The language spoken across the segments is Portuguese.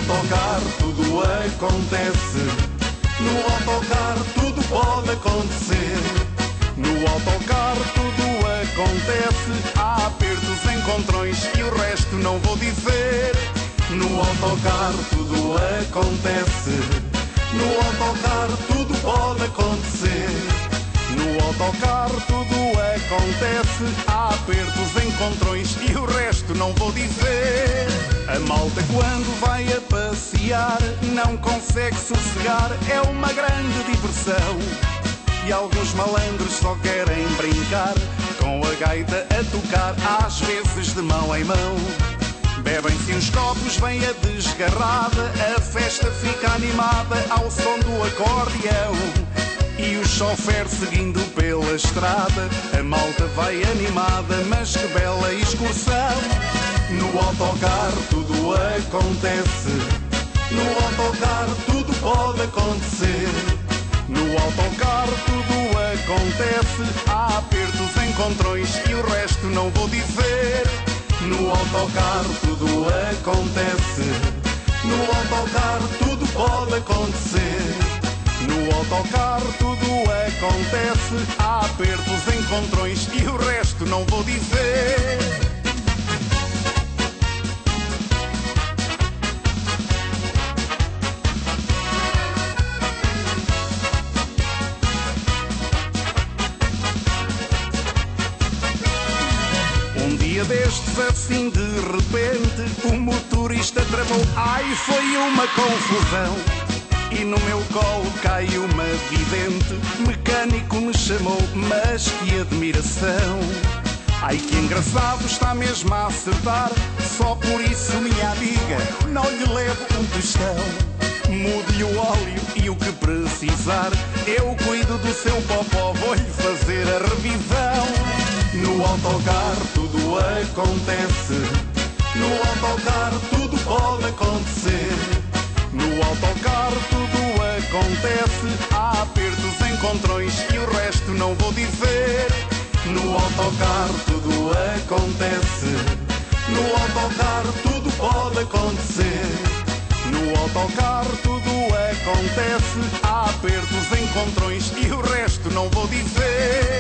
autocarro tudo acontece. No autocarro tudo pode acontecer. No autocarro tudo acontece. Há apertos, encontrões e o resto não vou dizer. No autocarro tudo acontece. No autocarro tudo pode acontecer. No autocarro tudo acontece. Há apertos, encontrões e o resto não vou dizer. A malta quando vai a passear não consegue sossegar, é uma grande diversão. E alguns malandros só querem brincar, com a gaita a tocar, às vezes de mão em mão. Bebem-se uns copos, vem a desgarrada, a festa fica animada ao som do acordeão. E o chofer seguindo pela estrada, a malta vai animada, mas que bela excursão. No autocarro tudo acontece. No autocarro tudo pode acontecer. No autocarro tudo acontece. Há apertos, encontrões e o resto não vou dizer. No autocarro tudo acontece. No autocarro tudo pode acontecer. No autocarro tudo acontece. Há apertos, encontrões e o resto não vou dizer. Um dia destes assim de repente o motorista travou, ai foi uma confusão. E no meu colo caiu uma vidente, mecânico me chamou, mas que admiração. Ai que engraçado, está mesmo a acertar, só por isso minha amiga não lhe levo um tostão. Mude-lhe o óleo e o que precisar, eu cuido do seu popó, vou-lhe fazer a revisão. No autocarro tudo acontece. No autocarro tudo pode acontecer. No autocarro tudo acontece. Há apertos, encontrões e o resto não vou dizer. No autocarro tudo acontece. No autocarro tudo pode acontecer. No autocarro tudo acontece. Há apertos, encontrões e o resto não vou dizer.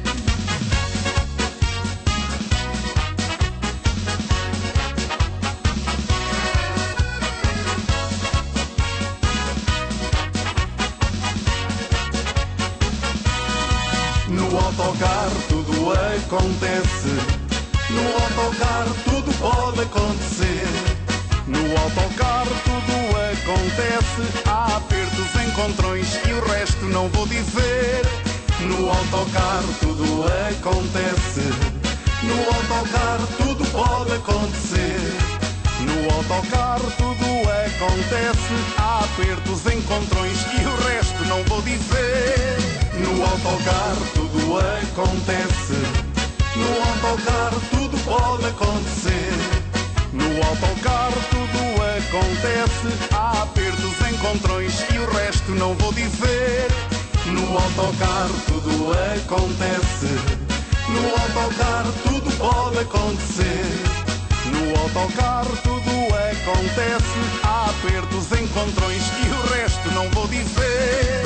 No autocarro tudo acontece. No autocarro tudo pode acontecer. No autocarro tudo acontece. Há apertos, encontrões e o resto não vou dizer. No autocarro tudo acontece. No autocarro tudo pode acontecer. No autocarro tudo acontece. Há apertos, encontrões e o resto não vou dizer. No autocarro tudo acontece. No autocarro tudo pode acontecer. No autocarro tudo acontece. Há apertos, encontrões e o resto não vou dizer. No autocarro tudo acontece. No autocarro tudo pode acontecer. No autocarro tudo acontece. Há apertos, encontrões e o resto não vou dizer.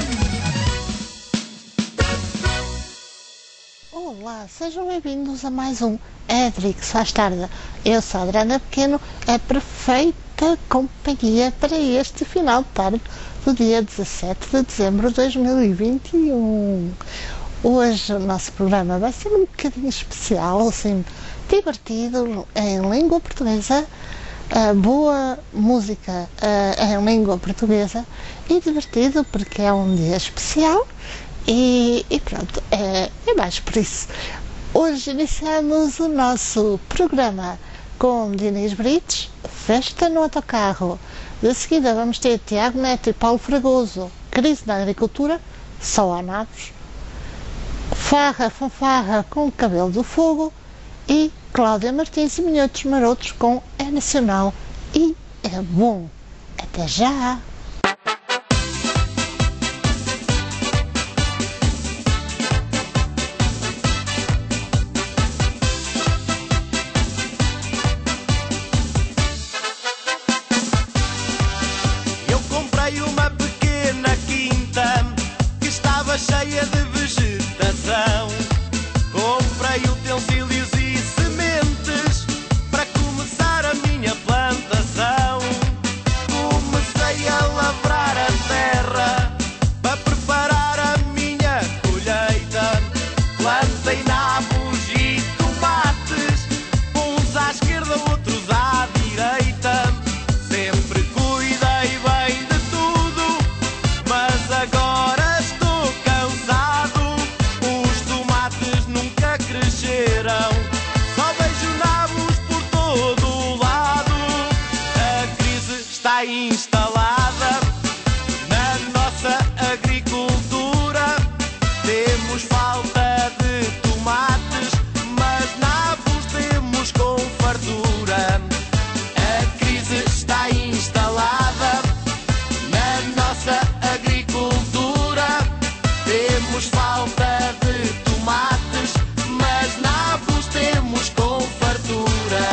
Olá, sejam bem-vindos a mais um Edrix faz tarde. Eu sou a Adriana Pequeno, a perfeita companhia para este final de tarde do dia 17 de dezembro de 2021. Hoje o nosso programa vai ser um bocadinho especial, assim, divertido, em língua portuguesa, boa música em língua portuguesa e divertido porque é um dia especial. E pronto, é mais por isso. Hoje iniciamos o nosso programa com Diniz Brites, Festa no Autocarro. De seguida vamos ter Tiago Neto e Paulo Fragoso, Crise na Agricultura, Só há Naves, Farra Fanfarra com o Cabelo do Fogo e Cláudia Martins e Minhotos Marotos com É Nacional e É Bom. Até já! cresceram. Só vejo nabos por todo o lado. A crise está instalada na nossa agricultura. Temos falta de tomates, mas nabos temos com fartura. A crise está instalada na nossa agricultura. Temos falta de tomates, mas nabos temos com fartura.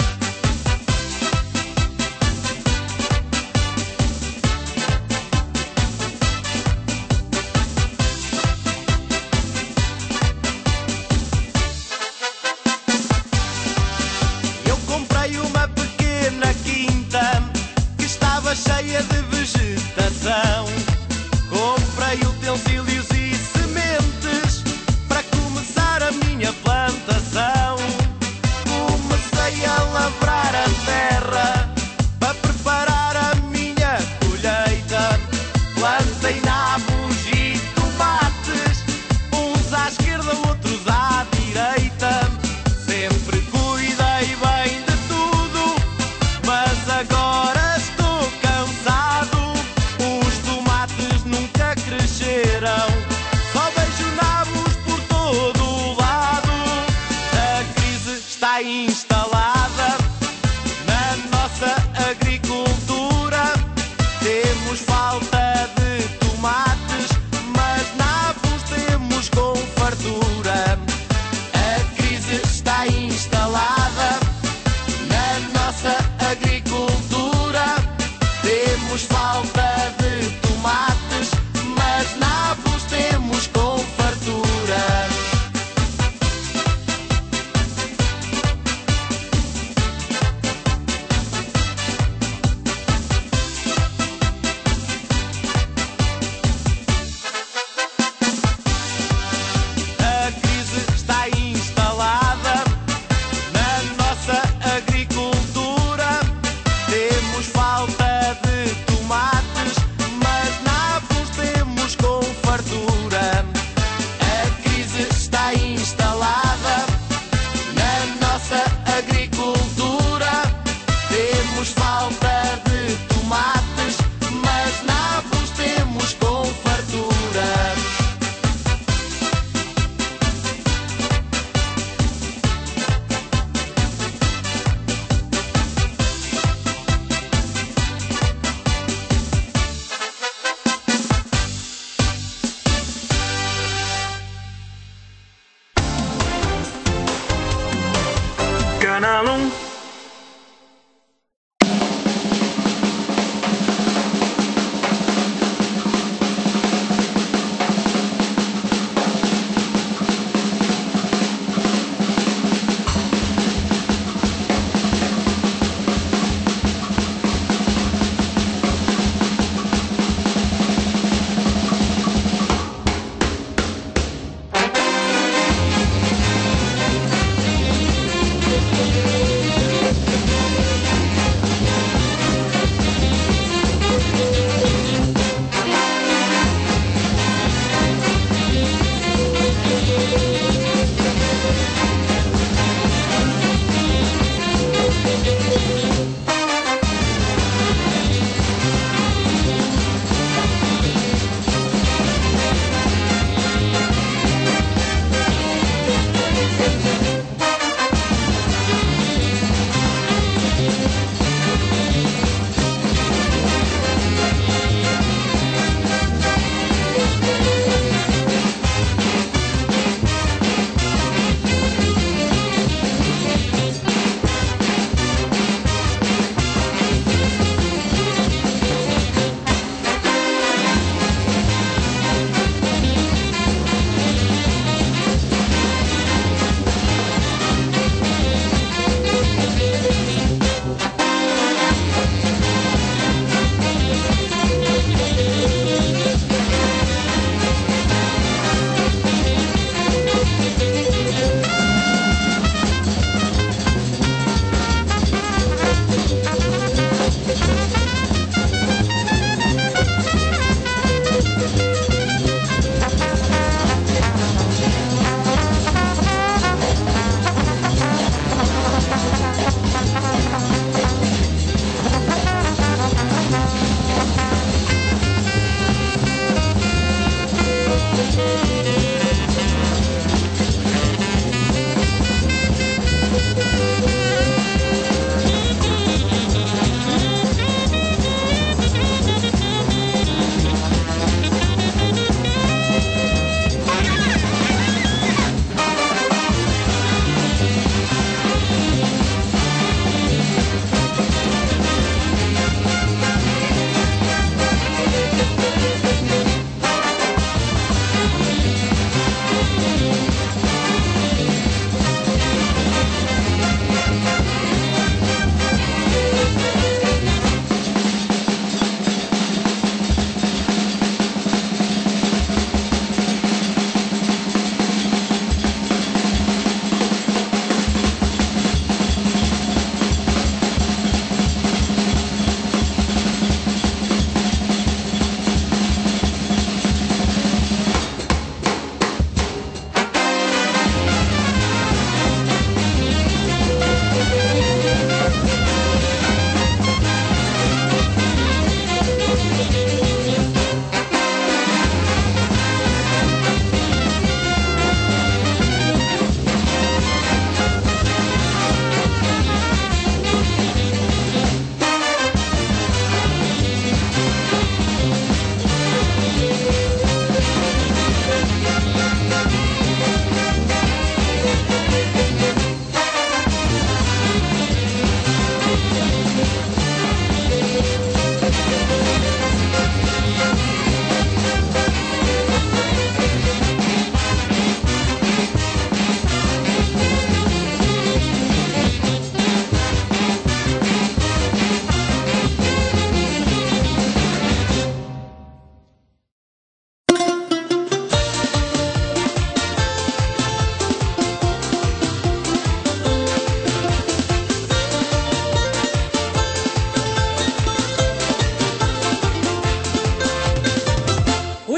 Eu comprei uma pequena quinta que estava cheia de vegetação. Comprei utensílios e sementes para começar a minha plantação. Comecei a lavrar a terra para preparar a minha colheita. Plantei nabos e tomates, uns à esquerda, outros à direita. Sempre cuidei bem de tudo, mas agora estou cansado. Os tomates nunca cresceram, só vejo nabos por todo o lado. A crise está instalada na nossa agricultura. Temos falta de tomates, mas nabos temos com fartura. A crise está instalada na nossa agricultura. Temos falta de tomates, mas nabos temos com fartura. A crise está instalada na nossa agricultura. Temos falta de tomates, mas nabos temos com fartura. A crise está instalada na nossa agricultura. Temos falta de tomates, mas nabos temos com fartura. Canal 1.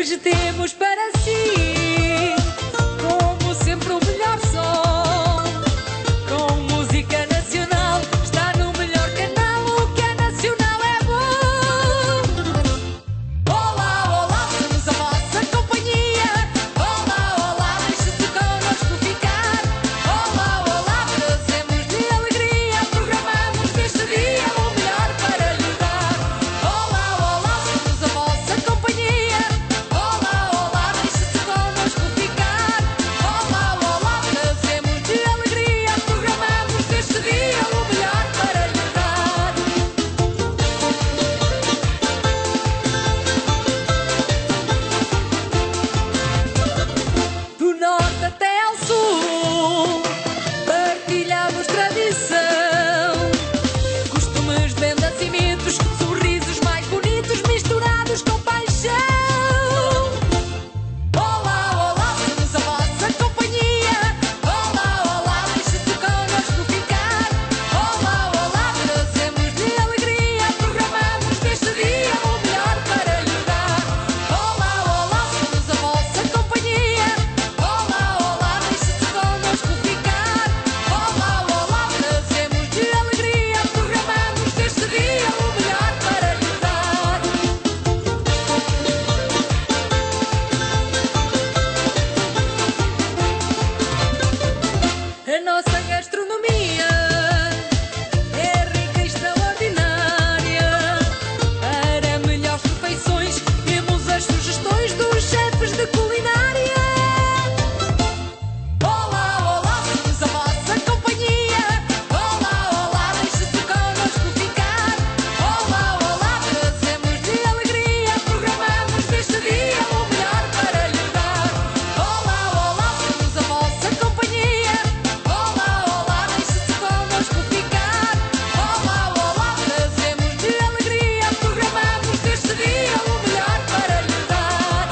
hoje temos para si, como sempre, o melhor som. Com música nacional, está no melhor canal, o que é nacional é bom. Olá, olá, somos a vossa companhia. Olá, olá, deixe-se connosco ficar. Olá, olá, trazemos-lhe alegria, programamos este dia o melhor para lhe dar. Olá, olá, somos a vossa companhia. Olá, olá, deixe-se connosco ficar. Olá, olá, trazemos-lhe alegria, programamos este dia o melhor para lhe dar. Do norte até ao sul, partilhamos tradição, costumes, vendas e mitos, sorrisos mais bonitos misturados com paixão. Olá, olá, somos a vossa companhia. Olá, olá, deixe-se connosco ficar. Olá, olá, trazemos-lhe alegria, programamos deste dia o melhor para lhe dar. Olá, olá, somos a vossa companhia. Olá, olá, deixe-se connosco ficar. Olá, olá, trazemos-lhe alegria, programamos deste dia o melhor para lhe dar. A nossa gastronomia é rica e extraordinária. Para melhores refeições, temos as sugestões dos chefes de culinária. Olá, olá, somos a vossa companhia. Olá, olá, deixe-se connosco ficar. Olá, olá, trazemos-lhe alegria, programamos deste dia o melhor para lhe dar. Olá, olá, somos a vossa companhia. Olá, olá, deixe-se connosco ficar. Olá, olá, trazemos-lhe alegria, programamos deste dia o melhor para lhe dar.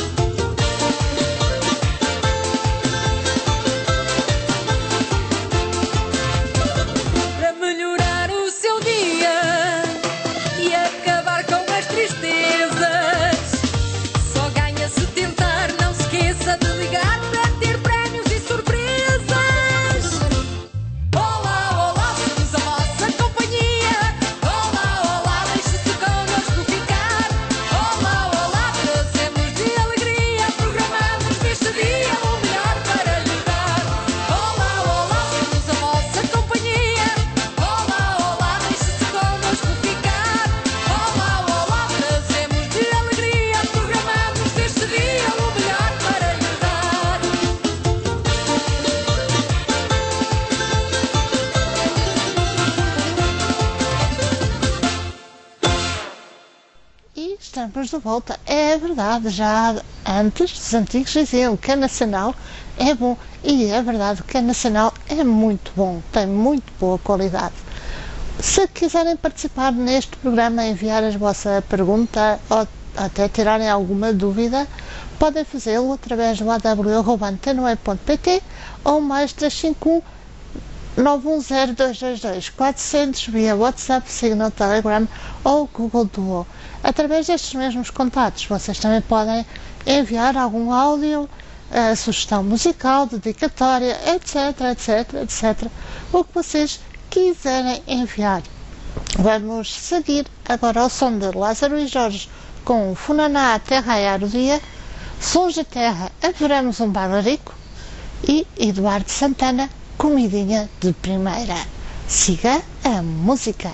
Para melhorar o seu dia e acabar com as tristezas, só ganha se tentar. Não se esqueça de ligar para ter prémios e surpresas. Olá, olá, somos a vossa companhia. Olá, olá, deixe-se connosco ficar. Olá, olá, trazemos-lhe alegria, programamos deste dia o melhor para lhe dar. Olá, olá, somos a vossa companhia. Olá, olá, deixe-se connosco ficar. Olá, olá, trazemos-lhe alegria, programamos deste dia o melhor para lhe dar. E estamos de volta. É verdade, já antes os antigos diziam que a nacional é bom. E é verdade que a nacional é muito bom, tem muito boa qualidade. Se quiserem participar neste programa, enviar a vossa pergunta ou até tirarem alguma dúvida, podem fazê-lo através do aw@antenoe.pt ou mais 351 910-222-400 via WhatsApp, Signal, Telegram ou Google Duo. Através destes mesmos contatos, vocês também podem enviar algum áudio, sugestão musical, dedicatória, etc, etc, etc. O que vocês quiserem enviar. Vamos seguir agora ao som de Lázaro e Jorge com o Funaná até raiar o dia, Sons da Terra, Adoramos um Bailarico e Eduardo Santana, Comidinha de Primeira. Siga a música.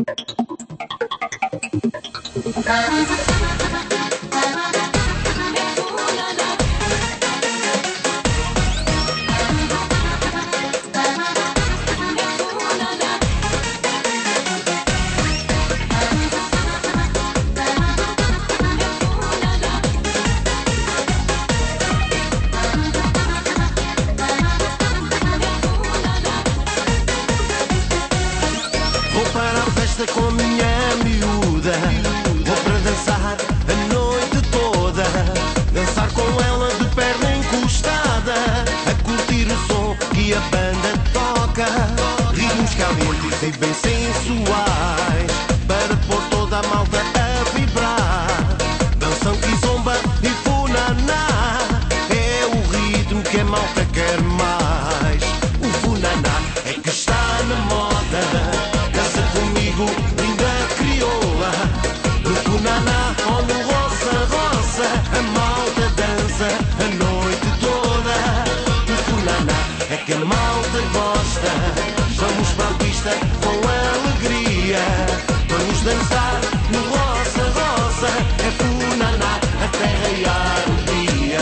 Vou para a festa com a minha miúda. Vou para dançar a noite toda. Dançar com ela de perna encostada. A curtir o som que a banda toca. Ritmos calientes e bem sensuais. Para pôr toda a malta a vibrar. Dançam, kizomba e gosta. Vamos para a pista com alegria. Vamos dançar no roça, roça. É funaná até raiar o dia.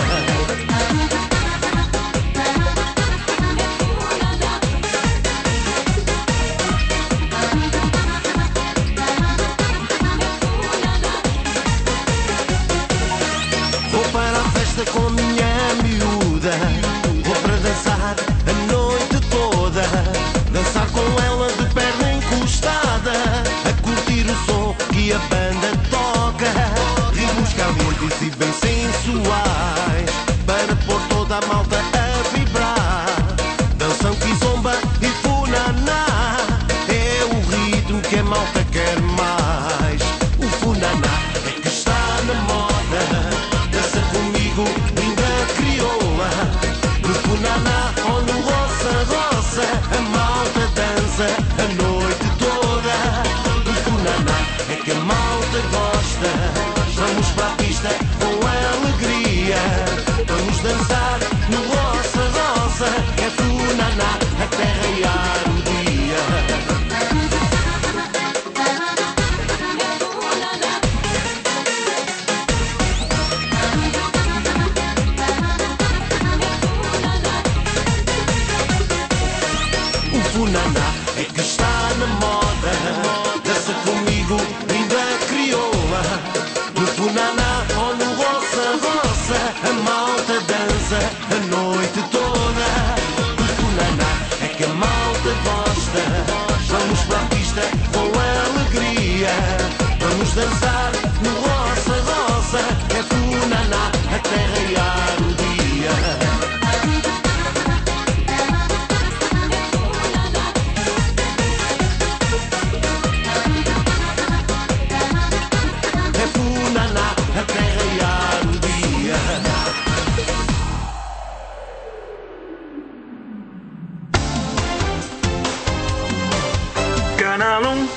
Vou para a festa com minha miúda. Vou para dançar a noite toda. Dançar com ela de perna encostada. A curtir o som que a banda toca. Ritmos calientes e bem sensuais. Para pôr toda a malta a vibrar. Dançam kizomba e funaná. É o ritmo que a malta quer mais. O funaná é que está na moda. Dança comigo, linda crioula. No funaná ou no roça, roça. A malta dança a noite toda. No funaná é que a malta gosta. Vamos para a pista com alegria. Vamos dançar no roça, roça. É funaná até raiar o dia. O funaná é que está na moda. Dança comigo, linda crioula. No funaná ou no roça, roça. A malta dança a noite toda. O funaná é que a malta gosta. Vamos para a pista com alegria. Vamos dançar no roça, roça. É funaná até raiar o dia. É funaná até raiar o dia. Canal 1.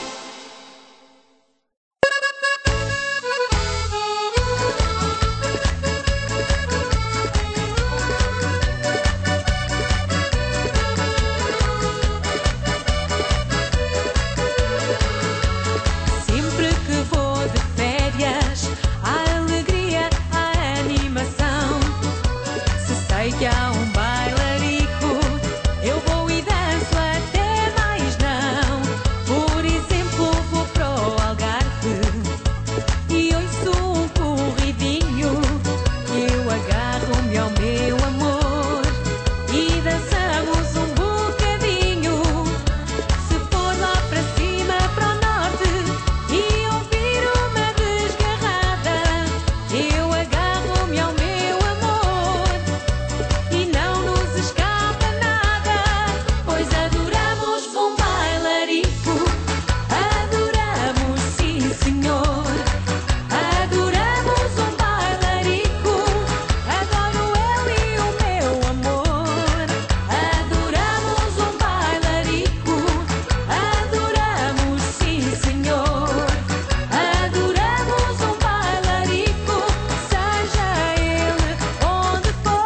Sempre que vou de férias, há alegria, há animação. Se sei que há um bailarico, eu vou e danço até mais não. Por exemplo, vou para o Algarve e ouço um corridinho. Eu agarro-me ao meu amor e dançamos um bocadinho. Se for lá para cima, para o norte, e ouvir uma desgarrada, eu agarro-me ao meu amor e não nos escapa nada, pois adoramos bom bailarico, adoramos, sim senhor, adoramos um bailarico, adoro ele e o meu amor, adoramos um bailarico, adoramos, sim senhor, adoramos um bailarico, seja ele onde for.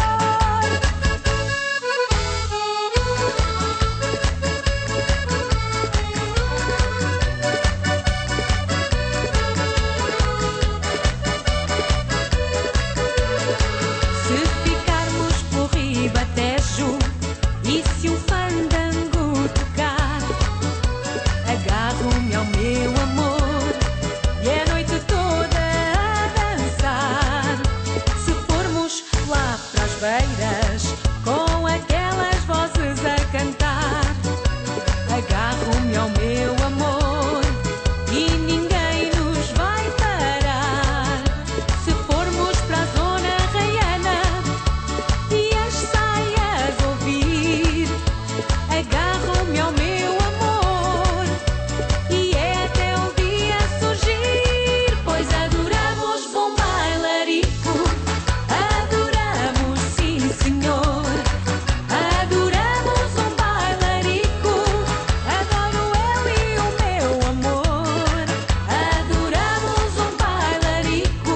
Se ficarmos por Ribatejo e se o fandango tocar, agarro-me ao meu amor e a noite toda a dançar. Se formos lá para as beiras com aquelas vozes a cantar, agarro-me ao meu amor e ninguém nos vai parar. Se formos para a zona raiana e as saias ouvir, agarro-me ao meu amor e é até o dia surgir, pois adoramos bom bailarico, adoramos, sim senhor, adoramos um bailarico, adoro ele e o meu amor, adoramos um bailarico,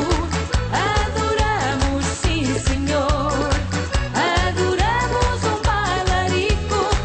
adoramos, sim senhor, adoramos um bailarico,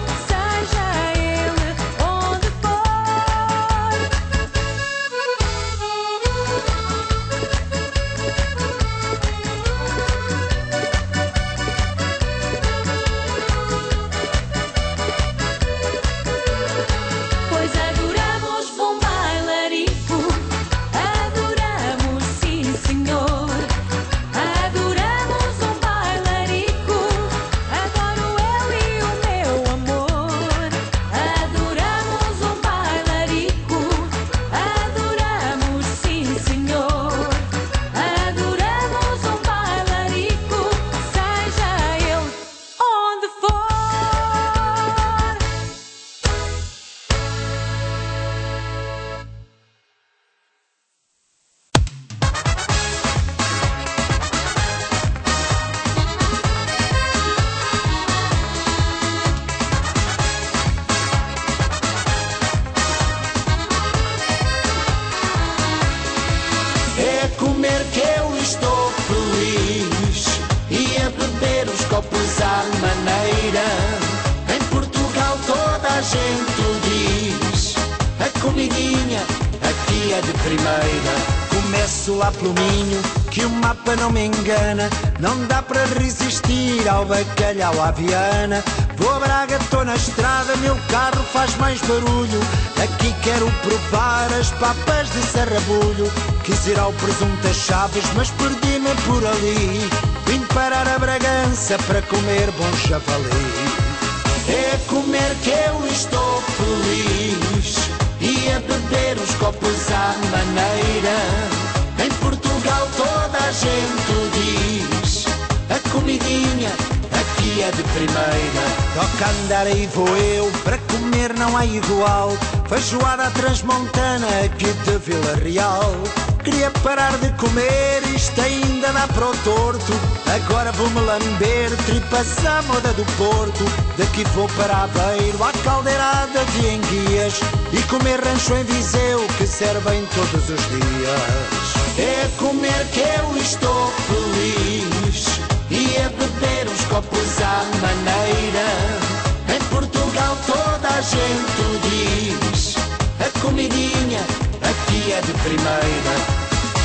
gente o diz. A comidinha aqui é de primeira. Começo lá pelo Minho, que o mapa não me engana. Não dá para resistir ao bacalhau à Viana. Vou a Braga, estou na estrada, meu carro faz mais barulho. Aqui quero provar as papas de Sarrabulho. Quis ir ao presunto das Chaves, mas perdi-me por ali. Vim parar a Bragança para comer bom javali. É comer que eu estou feliz e a beber os copos à maneira. Em Portugal toda a gente o diz. A comidinha aqui é de primeira. Toca andar aí vou eu, para comer não há igual. Feijoada transmontana aqui de Vila Real. Queria parar de comer, isto ainda dá para o torto. Agora vou-me lamber, tripas à moda do Porto. Daqui vou para Aveiro, à caldeirada de enguias. E comer rancho em Viseu, que servem todos os dias. É comer que eu estou feliz e a beber os copos à maneira. Em Portugal toda a gente o diz. A comidinha aqui é de primeira.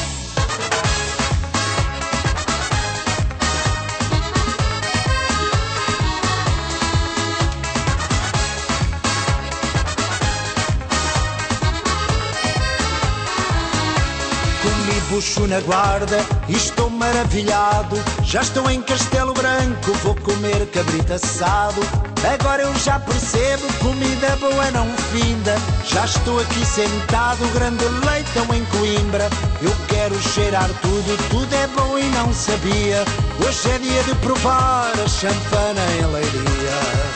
Bucho na Guarda e estou maravilhado. Já estou em Castelo Branco, vou comer cabrito assado. Agora eu já percebo, comida boa não finda. Já estou aqui sentado, grande leitão em Coimbra. Eu quero cheirar tudo, tudo é bom e não sabia. Hoje é dia de provar a champana em Leiria.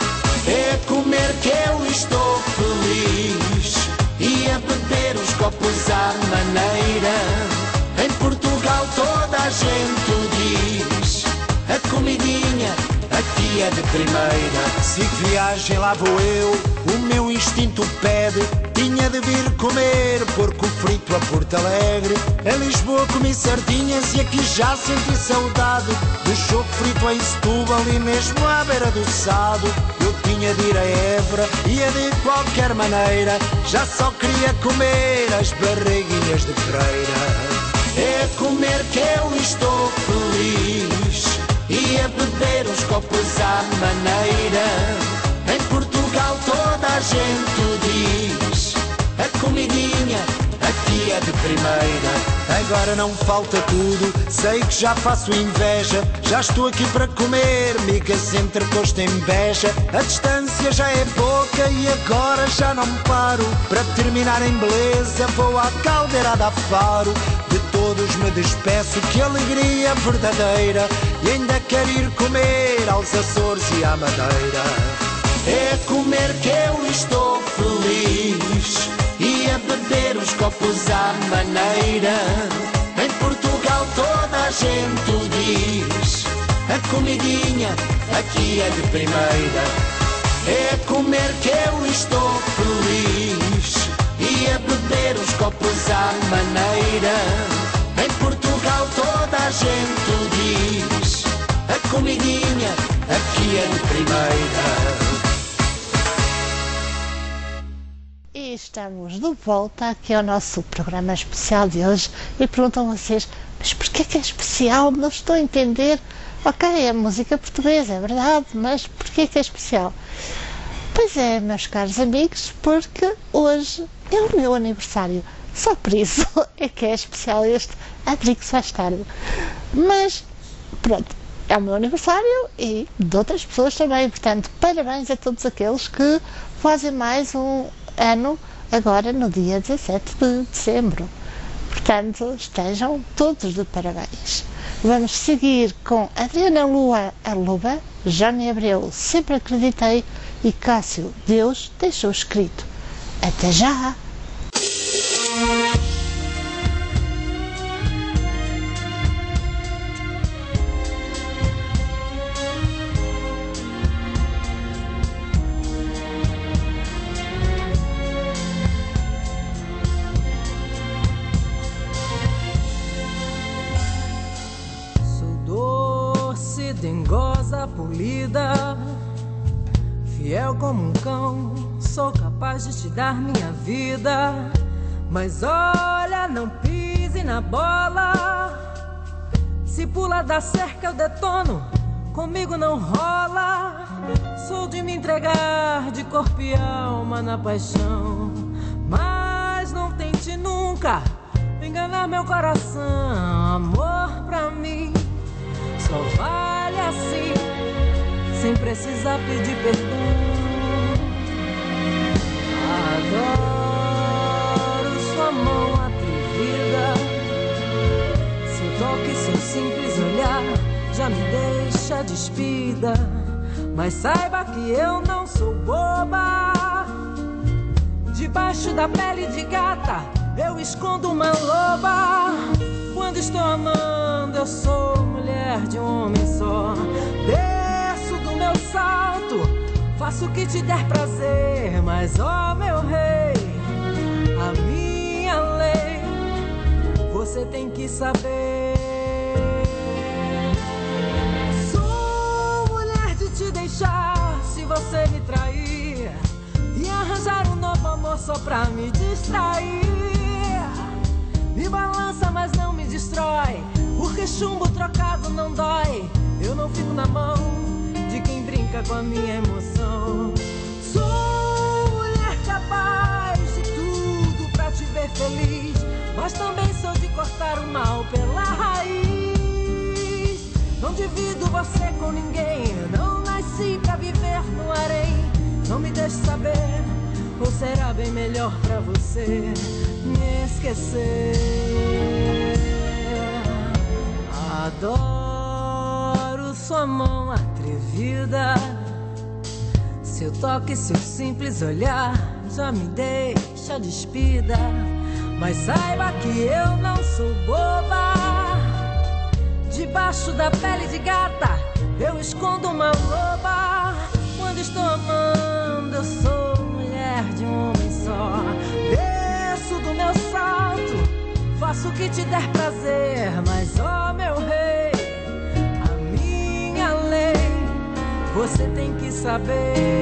É comer que eu estou feliz e a beber os copos à maneira. Em Portugal toda a gente o diz. A comidinha aqui é de primeira. Sigo viagem, lá vou eu, o meu instinto pede. Tinha de vir comer porco frito a Porto Alegre. Em Lisboa comi sardinhas e aqui já senti saudade do choco frito em Setúbal e mesmo à beira do Sado. Eu tinha de ir a Évora, ia de qualquer maneira. Já só queria comer as barriguinhas de freira. É comer que eu estou feliz e a beber os copos à maneira. Em Portugal toda a gente o diz. A comidinha aqui é de primeira. Agora não falta tudo, sei que já faço inveja. Já estou aqui para comer migas entre costo em beja. A distância já é pouca e agora já não paro. Para terminar em beleza vou à caldeirada a Faro. De todos me despeço, que alegria verdadeira. E ainda quero ir comer aos Açores e à Madeira. É comer que eu estou feliz e a beber os copos à maneira. Em Portugal toda a gente o diz. A comidinha aqui é de primeira. É comer que eu estou feliz e a beber os copos à maneira. Em Portugal toda a gente o diz. A comidinha aqui é de primeira. E estamos de volta aqui ao nosso programa especial de hoje. E perguntam vocês, mas porquê que é especial? Não estou a entender. Ok, é música portuguesa, é verdade, mas porquê que é especial? Pois é, meus caros amigos, porque hoje é o meu aniversário. Só por isso é que é especial este Adrix Faz Tarde. Mas, pronto, é o meu aniversário e de outras pessoas também. Portanto, parabéns a todos aqueles que fazem mais um ano agora no dia 17 de dezembro. Portanto, estejam todos de parabéns. Vamos seguir com Adriana Lua, a Luba, Johnny Abreu, Sempre Acreditei e Cássio, Deus deixou escrito. Até já! Dengosa polida, fiel como um cão, sou capaz de te dar minha vida. Mas olha, não pise na bola. Se pula da cerca eu detono, comigo não rola. Sou de me entregar de corpo e alma na paixão. Mas não tente nunca enganar meu coração. Amor pra mim só vale assim, sem precisar pedir perdão. Adoro sua mão atrevida, seu toque, seu simples olhar já me deixa despida. Mas saiba que eu não sou boba. Debaixo da pele de gata eu escondo uma loba. Quando estou amando eu sou mulher de um homem só. Desço do meu salto, faço o que te der prazer. Mas ó meu rei, a minha lei você tem que saber. Sou mulher de te deixar se você me trair e arranjar um novo amor só pra me distrair. Me balança, mas não me destrói, porque chumbo trocado não dói. Eu não fico na mão de quem brinca com a minha emoção. Sou mulher capaz de tudo pra te ver feliz, mas também sou de cortar o mal pela raiz. Não divido você com ninguém, não nasci pra viver no harém. Não me deixe saber, ou será bem melhor pra você me esquecer. Adoro sua mão atrevida, seu toque, seu simples olhar já me deixa despida. Mas saiba que eu não sou boba. Debaixo da pele de gata eu escondo uma loba. Quando estou amando eu sou mulher de um homem só. Desço do meu salto, faço o que te der prazer. Mas ó meu rei, a minha lei você tem que saber.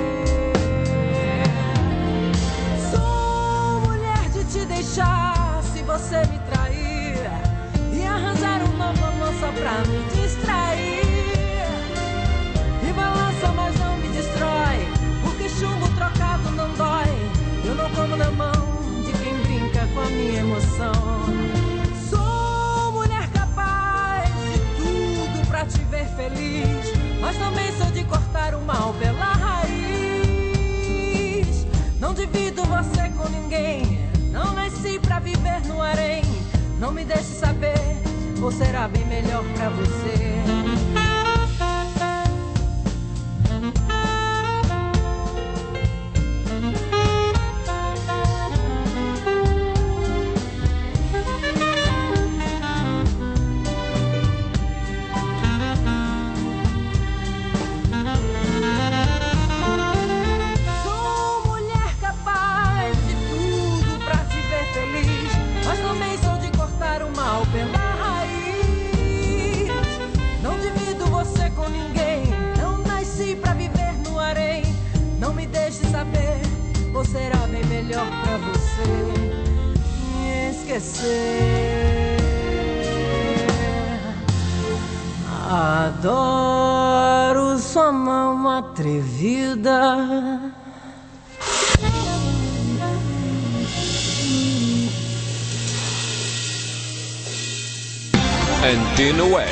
Sou mulher de te deixar se você me trair e arranjar um novo amor só pra me distrair. Me balança, mas não me destrói, porque chumbo trocado não dói. Eu não como na mão de quem brinca com a minha emoção. Sou mulher capaz de tudo pra te ver feliz, mas também sou de cortar o mal pela raiz. Não divido você com ninguém, não nasci pra viver no harém. Não me deixe saber, ou será bem melhor pra você. Pela raiz, não divido você com ninguém, não nasci pra viver no harém. Não me deixe saber, ou será bem melhor pra você me esquecer. Adoro sua mão atrevida. Antena Web.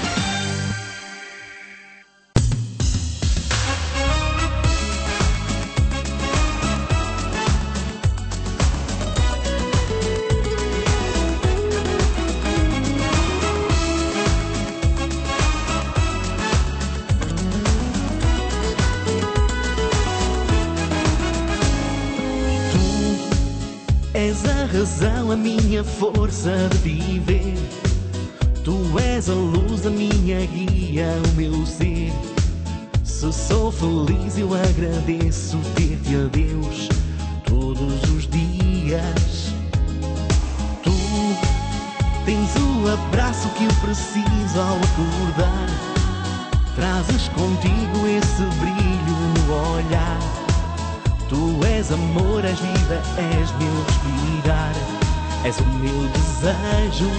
És a razão, a minha força de viver. Tu és a luz, a minha guia, o meu ser. Se sou feliz eu agradeço ter-te a Deus todos os dias. Tu tens o abraço que eu preciso ao acordar. Trazes contigo esse brilho no olhar. Tu és amor, és vida, és meu respirar, és o meu desejo.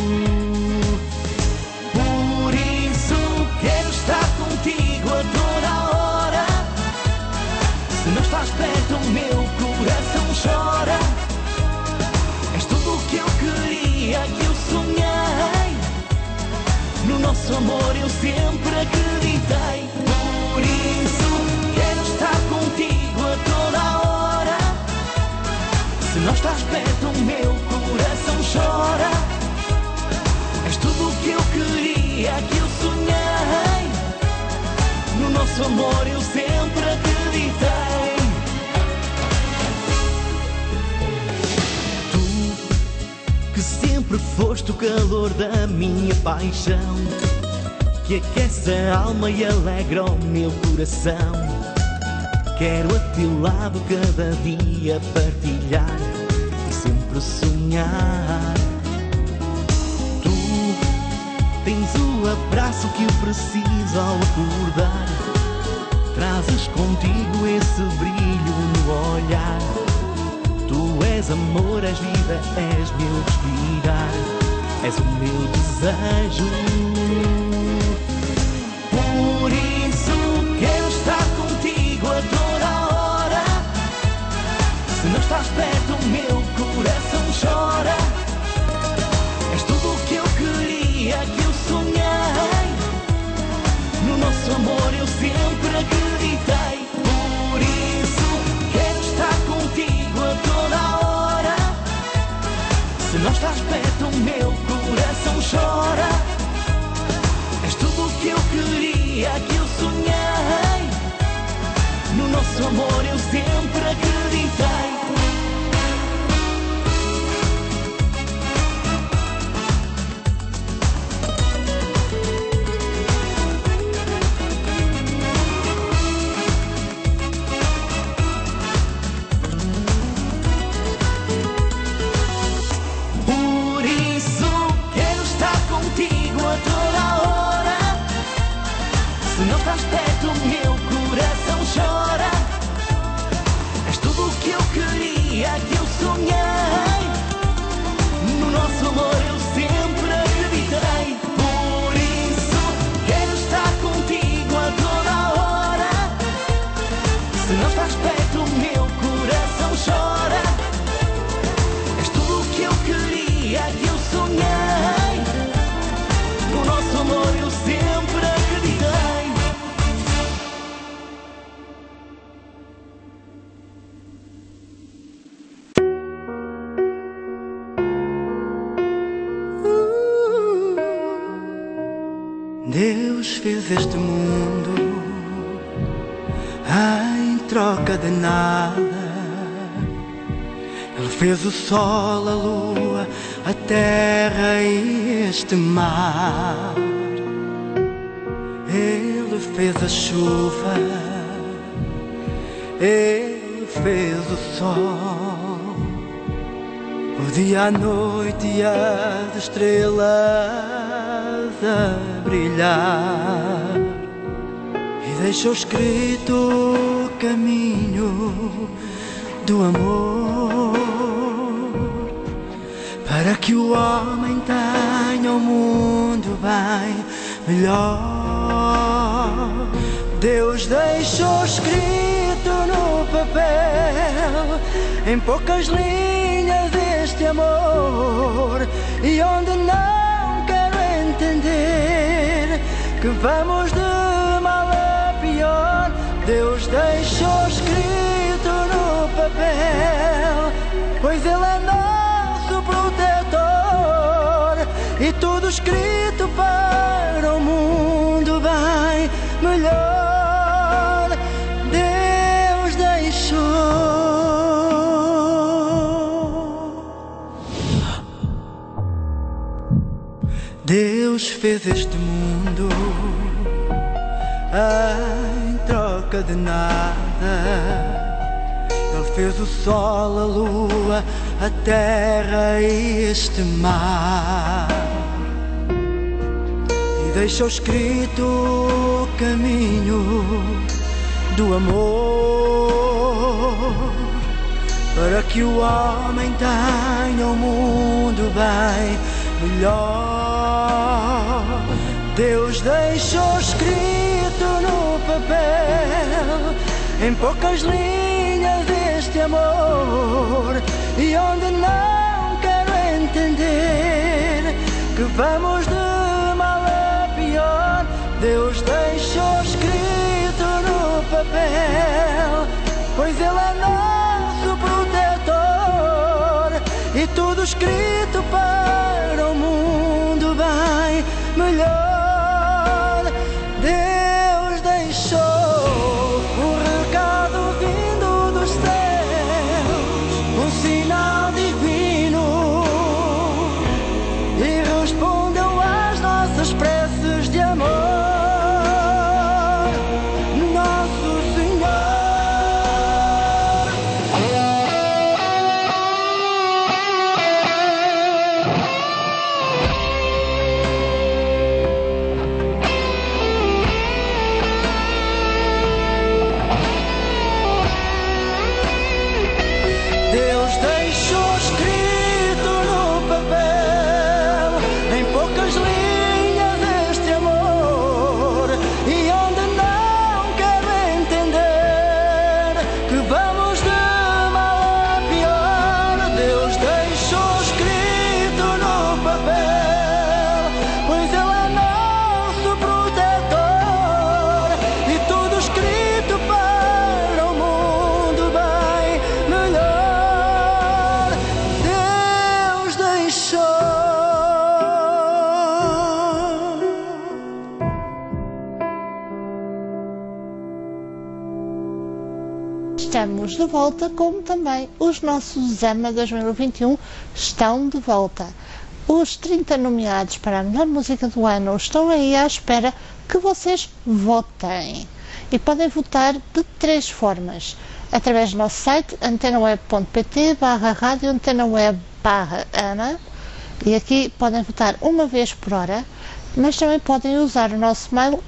Por isso quero estar contigo a toda a hora. Se não estás perto, o meu coração chora. És tudo o que eu queria, que eu sonhei. No nosso amor eu sempre acreditei. Por isso quero estar contigo a toda a hora. Se não estás perto, o meu coração chora. És tudo o que eu queria, que eu sonhei. No nosso amor eu sempre acreditei. Tu, que sempre foste o calor da minha paixão, que aquece a alma e alegra o meu coração. Quero a teu lado cada dia partilhar e sempre sonhar. Tu tens o abraço que eu preciso ao acordar. Trazes contigo esse brilho no olhar. Tu és amor, és vida, és meu respirar, és o meu desejo. Por isso quero estar contigo a toda a hora. Se não estás perto, o meu coração chora. És tudo o que eu queria, que eu sonhei. No nosso amor eu sempre acreditei. Por isso quero estar contigo a toda a hora. Se não estás perto, o meu coração chora. És tudo o que eu queria, que eu sonhei. No nosso amor eu sempre acreditei. Por isso quero estar contigo a toda a hora. Se não estás perto, o meu coração chora. És tudo o que eu queria, que eu sonhei. No nosso amor eu sempre acreditei. Por isso quero estar contigo a toda a hora. Se não estás perto, o meu coração chora. És tudo o que eu queria, que eu sonhei. No nosso amor eu sempre acreditei. Deus fez este mundo em troca de nada. Ele fez o sol, a lua, a terra e este mar. Ele fez a chuva, ele fez o sol, o dia, a noite e as estrelas a brilhar. E deixou escrito o caminho do amor, para que o homem tenha um mundo bem melhor. Deus deixou escrito no papel, em poucas linhas, este amor. E onde não quero entender que vamos de mal a pior, Deus deixou escrito no papel, pois Ele é nosso protetor. E tudo escrito para o mundo bem melhor, Deus deixou. Deus fez este mundo em troca de nada. Ele fez o sol, a lua, a terra e este mar. E deixou escrito o caminho do amor, para que o homem tenha um mundo bem melhor. Deus deixou escrito no papel, em poucas linhas, este amor, e onde não quero entender que vamos de mal a pior. Deus deixou escrito no papel, pois Ele é nosso protetor, e tudo escrito para um mundo bem melhor. Deus deixou um recado vindo dos céus, um sinal divino, e respondeu às nossas preces de amor. Nosso Senhor. Deus deixou escrito no papel, em poucas linhas, este amor, e onde não quero entender que vamos de mal a pior. Deus deixou escrito no papel, pois Ele é nosso protetor, e tudo escrito para um mundo bem melhor. Deus deixou. Estamos de volta, como também os nossos AMA 2021 estão de volta. Os 30 nomeados para a melhor música do ano estão aí à espera que vocês votem. E podem votar de 3 formas. Através do nosso site antenaweb.pt/rádio antenaweb/ama, e aqui podem votar uma vez por hora, mas também podem usar o nosso mail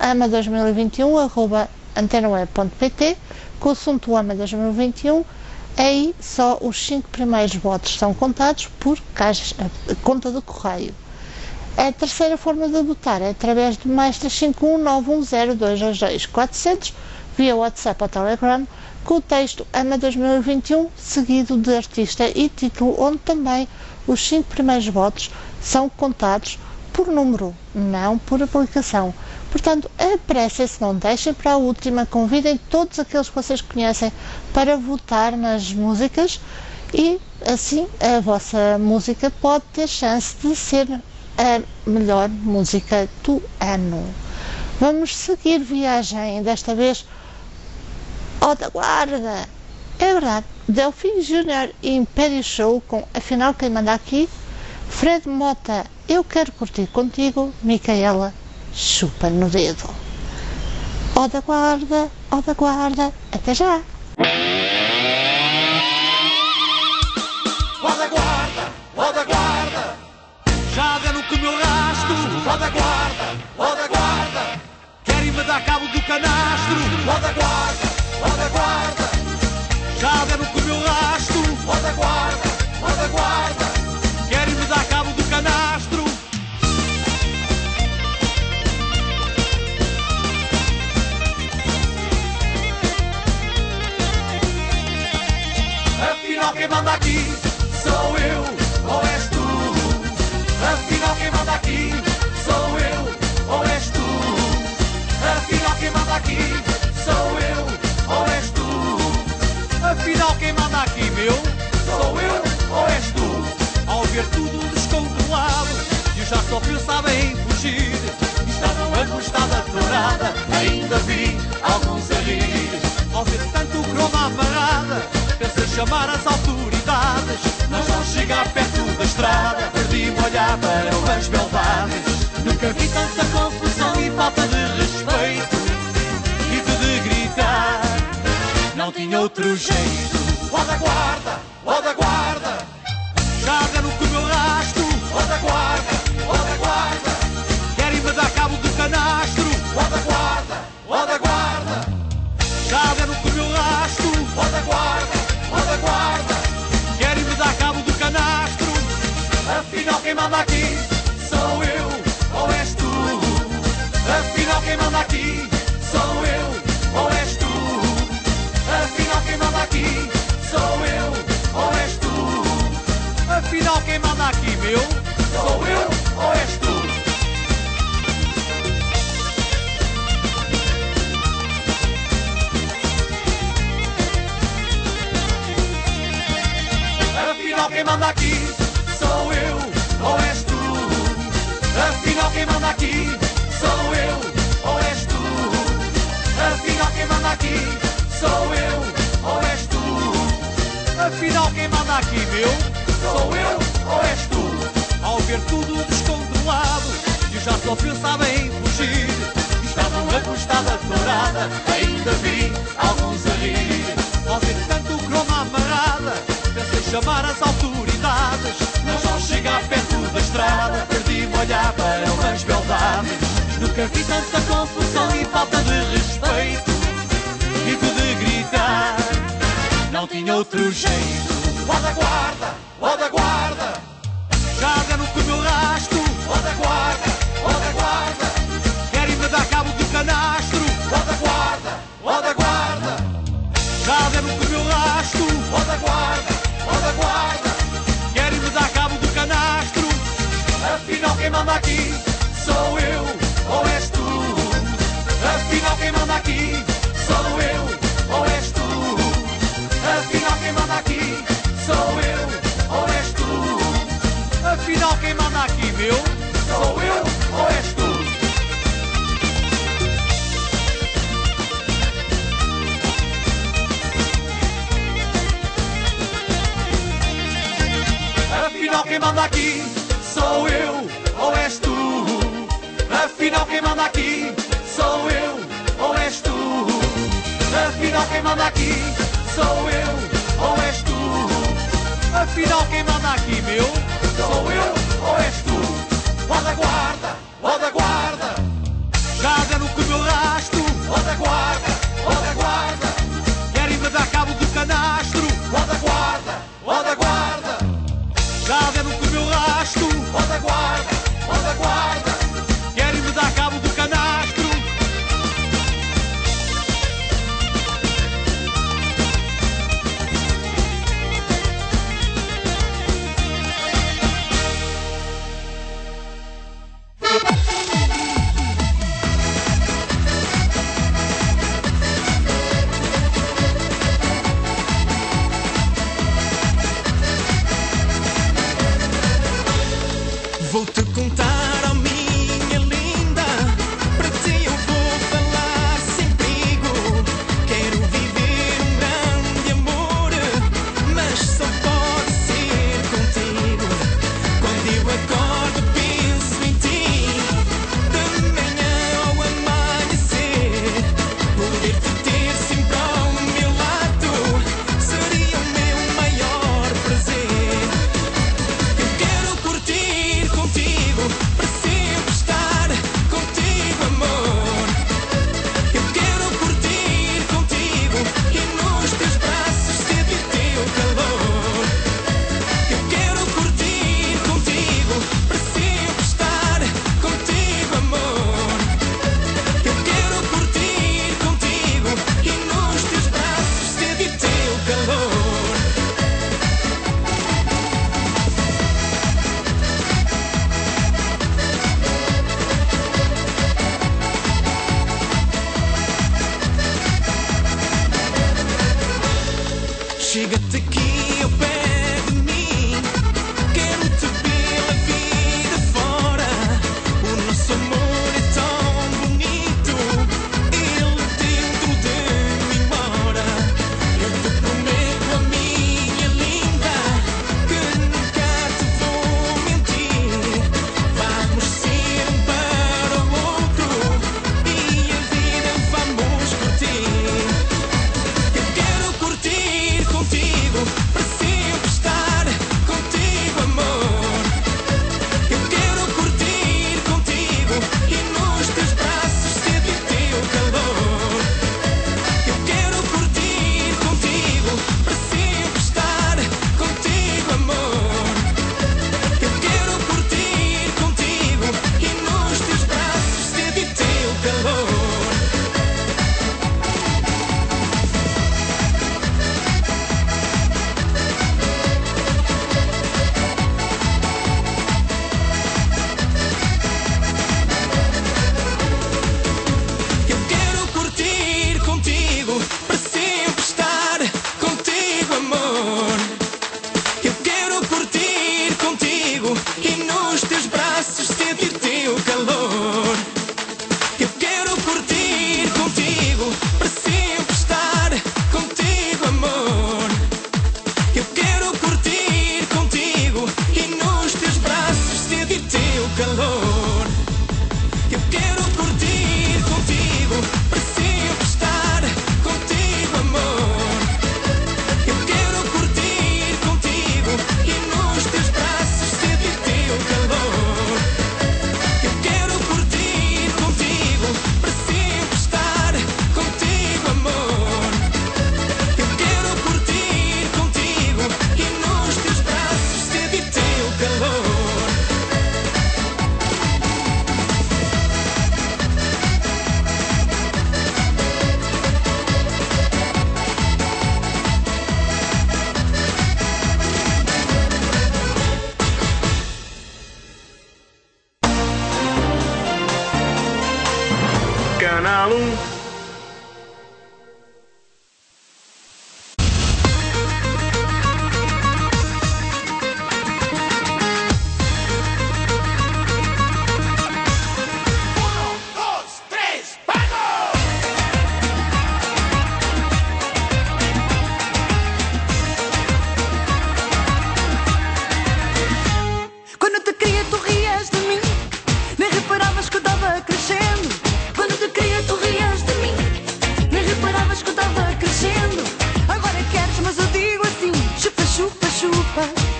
ama2021@antenaweb.pt com o assunto AMA 2021. Aí só os 5 primeiros votos são contados por conta do correio. A terceira forma de votar é através de mais 351-910-222-400 via WhatsApp ou Telegram, com o texto AMA 2021 seguido de artista e título, onde também os 5 primeiros votos são contados por número, não por aplicação. Portanto, apressem-se, não deixem para a última, convidem todos aqueles que vocês conhecem para votar nas músicas, e assim a vossa música pode ter chance de ser a melhor música do ano. Vamos seguir viagem, desta vez ao da Guarda. É verdade, Delfim Júnior e Império Show com Afinal Quem Manda Aqui, Fred Mota, Eu Quero Curtir Contigo, Micaela, Chupa no Dedo. Ó da Guarda, até já! Ó da guarda, já deram com o meu rastro. Ó da guarda, querem-me dar cabo do canastro. Ó da guarda, já deram com o meu rastro. Ó da guarda, querem-me dar cabo do canastro. Afinal quem manda aqui sou eu ou és tu? Afinal quem manda aqui sou eu ou és tu? Afinal quem manda aqui sou eu ou és tu? Afinal quem manda aqui, meu, sou eu ou és tu? Ao ver tudo descontrolado e já só pensava em fugir, estava uma gostada dourada, ainda vi alguns a rir. Ao ver tanto croma à parada, pensei chamar as autoridades, mas não chega perto da estrada, perdi-me a olhar para umas beldades. Nunca vi tanta confusão e falta de respeito, e de gritar não tinha outro jeito. Ó da guarda, já deram com o meu rastro. Ó da guarda, querem-me dar cabo do canastro. Ó da guarda, já deram com o meu rastro. Ó da guarda, quem manda aqui sou eu ou és tu? Afinal quem manda aqui sou eu ou és tu? Afinal quem manda aqui sou eu ou és tu? Afinal quem manda aqui, meu? Sou eu ou és tu? Ao ver tudo descontrolado, eu já só pensava em fugir. Estava uma costada dourada, ainda vi alguns a rir. Ao ver tanto croma amarrada, pensei chamar as autoridades. Não só chegar perto da estrada, perdi-me a olhar para umas beldades. Nunca vi tanta confusão e falta de respeito, grito de gritar, não tinha outro jeito. Ó da guarda, já deram com o meu rastro. Ó da guarda, querem-me dar cabo do canastro. Ó da guarda, já deram com o meu rastro. Ó da guarda, querem-me dar cabo do canastro. Afinal quem manda aqui sou eu ou és tu? Afinal quem manda aqui sou eu ou és tu? Afinal quem manda aqui sou eu ou és tu? Afinal quem manda aqui, meu? Sou eu ou és tu? Afinal quem manda aqui sou eu ou és tu? Afinal quem manda aqui sou eu ou és tu? Afinal quem manda aqui sou eu ou és tu? Afinal quem manda aqui, meu? Sou eu ou és tu? Ó da guarda, já deram com o meu rastro. Ó da guarda, querem-me dar cabo do canastro. Ó da guarda, já deram com o meu rastro. Ó da guarda, querem-me dar cabo do canastro. Vou-te contar, oh minha linda, para ti eu vou falar sem perigo. Quero viver um grande amor, mas só pode ser contigo. Quando eu acordo penso em ti, de manhã ao amanhecer. Poder-te ter sempre ao meu lado seria o meu maior prazer. Eu quero curtir contigo, para sempre estar contigo, amor. Eu quero curtir contigo e nos teus braços sentir teu calor. Eu quero curtir contigo, para sempre estar contigo, amor. Eu quero curtir contigo e nos teus braços sentir teu calor. Chega-te aqui ao pé de mim, quero-te pela vida fora. O nosso amor é tão bonito, ele dentro de mim mora. Eu te prometo, a minha linda, que nunca te vou mentir. Vamos ser um para o outro e a vida vamos curtir. Eu quero curtir contigo, para sempre estar contigo, amor. Eu quero curtir contigo e nos teus braços sentir teu calor. Eu quero curtir contigo, para sempre estar contigo, amor. Eu quero curtir contigo e nos teus braços sentir teu calor.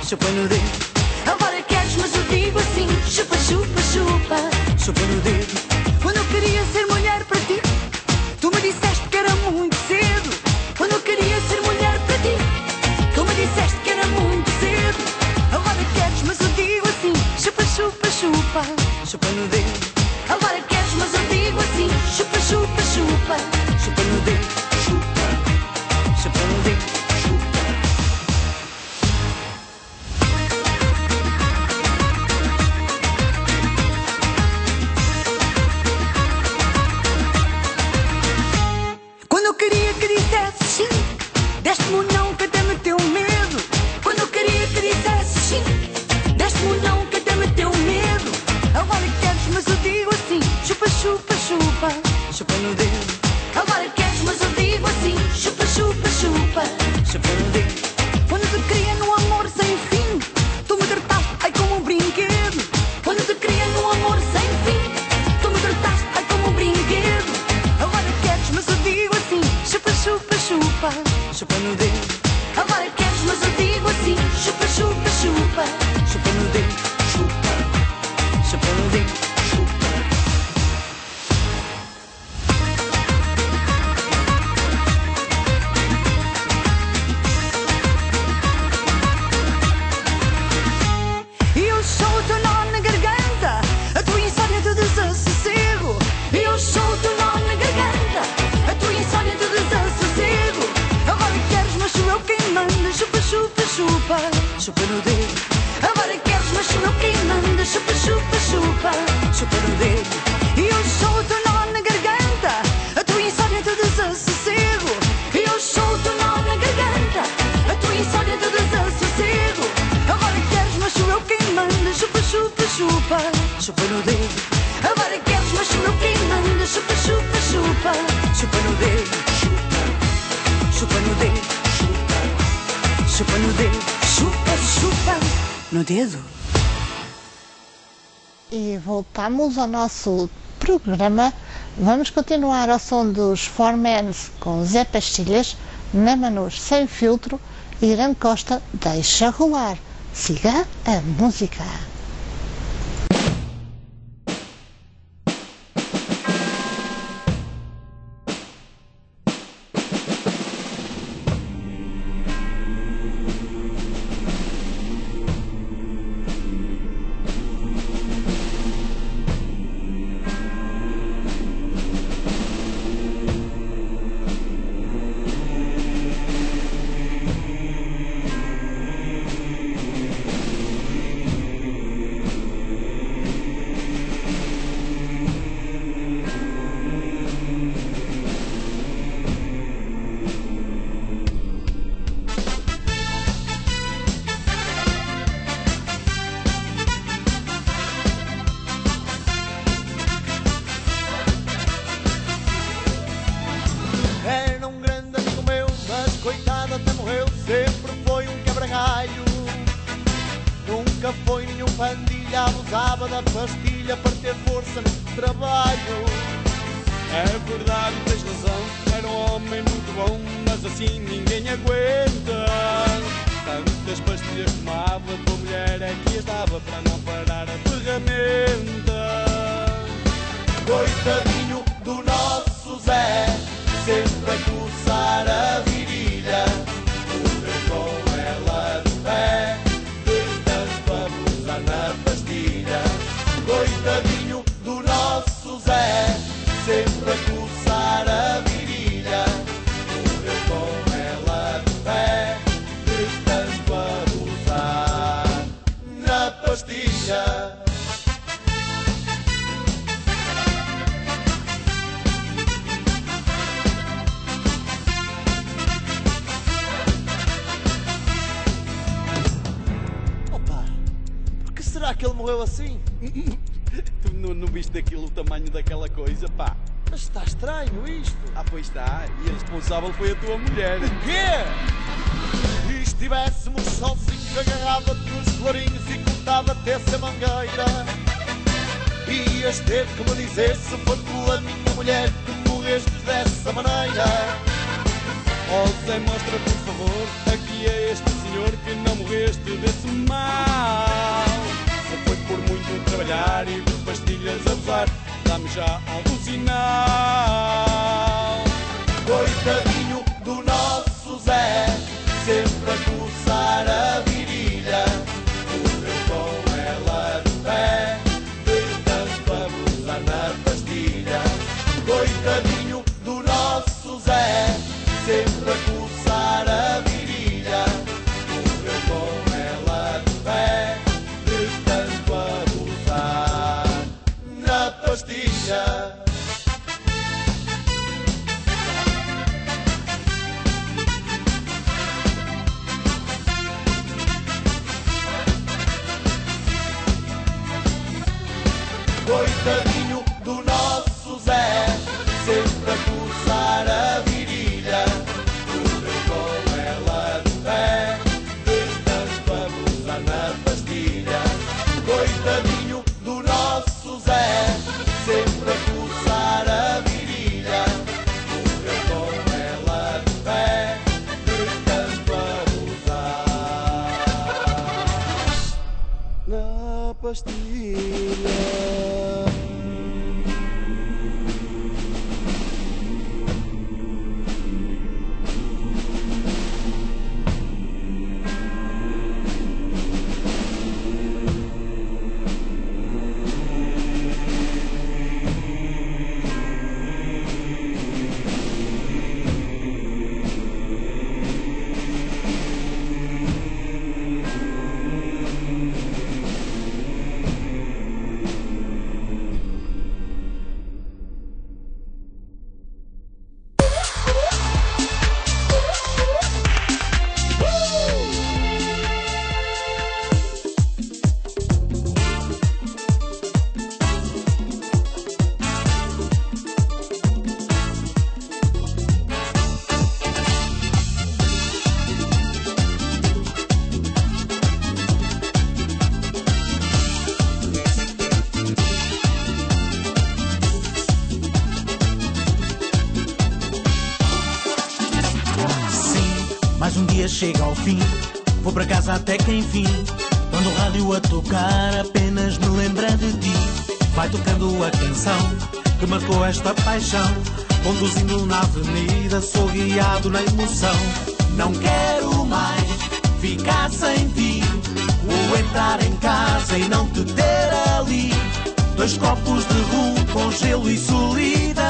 chupa no dedo. Agora queres, mas eu digo assim, chupa, chupa, chupa. Chupa no dedo. Quando eu queria ser mulher para ti, tu me disseste que era muito cedo. Quando eu queria ser mulher para ti, tu me disseste que era muito cedo. Agora queres, mas eu digo assim, chupa, chupa, chupa. Chupa no dedo. Agora queres, mas eu digo assim, chupa, chupa, chupa. Chupa no dedo. Chupa. Chupa no dedo. Chupa. Quando eu queria que dissesse sim, deste-me um não que até me deu medo. Quando eu queria que dissesse sim, deste-me um não que até me deu medo. Agora queres, mas eu digo assim, chupa, chupa, chupa. Chupa no dedo. Agora queres, mas eu digo assim, chupa, chupa, chupa. Chupa no dedo. Quando te queria num amor sem fim, tu me trataste, ai, como um brinquedo. Quando te queria num amor sem fim, tu me trataste, ai, como um brinquedo. Agora queres, mas eu digo assim, chupa, chupa, chupa. Chupa no dedo. Agora queres, mas eu digo assim, chupa, chupa, chupa. Chupa no dedo. Chupa. Chupa no dedo. Chupa. E eu sou o teu nó na garganta, a tua insónia do desassossego. E eu sou o teu nó na garganta, a tua insónia do desassossego. Agora queres, mas sou eu quem manda, chupa, chupa, chupa. Chupa no dedo. Agora queres, mas sou eu quem manda, chupa, chupa, chupa. Chupa no dedo. E eu sou o teu nó na garganta, a tua insónia do desassossego. E eu sou o teu nó na garganta, a tua insónia do desassossego. Agora queres, mas sou eu quem manda, chupa, chupa, chupa. Chupa no dedo. Agora queres, mas sou eu quem manda, chupa, chupa, chupa. Chupa no dedo. Chupa. Chupa no dedo. Chupa. Chupa no dedo. Chupa, chupa. No dedo. E voltamos ao nosso programa. Vamos continuar ao som dos Four Mans com Zé Pastilhas, Namanus Sem Filtro e Irã Costa Deixa Rolar. Siga a música. Era um grande amigo meu, mas coitado até morreu. Sempre foi um quebra-galho. Nunca foi nenhum pandilha. Abusava da pastilha para ter força no trabalho. É verdade, tens razão. Era um homem muito bom, mas assim ninguém aguenta. Tantas pastilhas tomava, tua mulher é que as dava para não parar a ferramenta. Coitadinho do nosso Zé, sempre a coçar a virilha. Morreu com ela de pé, de tanto abusar na pastilha. Coitadinho do nosso Zé, sempre a coçar a virilha. Morreu com ela de pé, de tanto abusar na pastilha. Será que ele morreu assim? Tu não viste daquilo, o tamanho daquela coisa, pá? Mas está estranho isto. Ah, pois está. E a responsável foi a tua mulher. O quê? E estivéssemos sozinhos, agarrava-te nos florinhos e cortava-te essa mangueira. Ias ter que me dizer se foi tua minha mulher que morreste dessa maneira. Oh Zé, mostra por favor aqui a este senhor que não morreste desse cruzar, dá-me já algum sinal. Coitadinho do nosso Zé, sempre a coçar a virilha, morreu com ela de pé, de tanto abusar na pastilha. Coitadinho do nosso Zé, sempre a coçar a virilha, morreu com ela de pé, de tanto abusar na pastilha. Coitadinho do nosso Zé, sempre a coçar a virilha, morreu com ela de pé, de tanto abusar na pastilha. Coitadinho do nosso Zé, sempre a coçar a virilha, morreu com ela de pé, de tanto abusar na pastilha. Mais um dia chega ao fim, vou para casa até que enfim. Quando o rádio a tocar, apenas me lembra de ti. Vai tocando a canção que marcou esta paixão. Conduzindo na avenida, sou guiado na emoção. Não quero mais ficar sem ti, ou entrar em casa e não te ter ali. 2 copos de rum com gelo e solidão.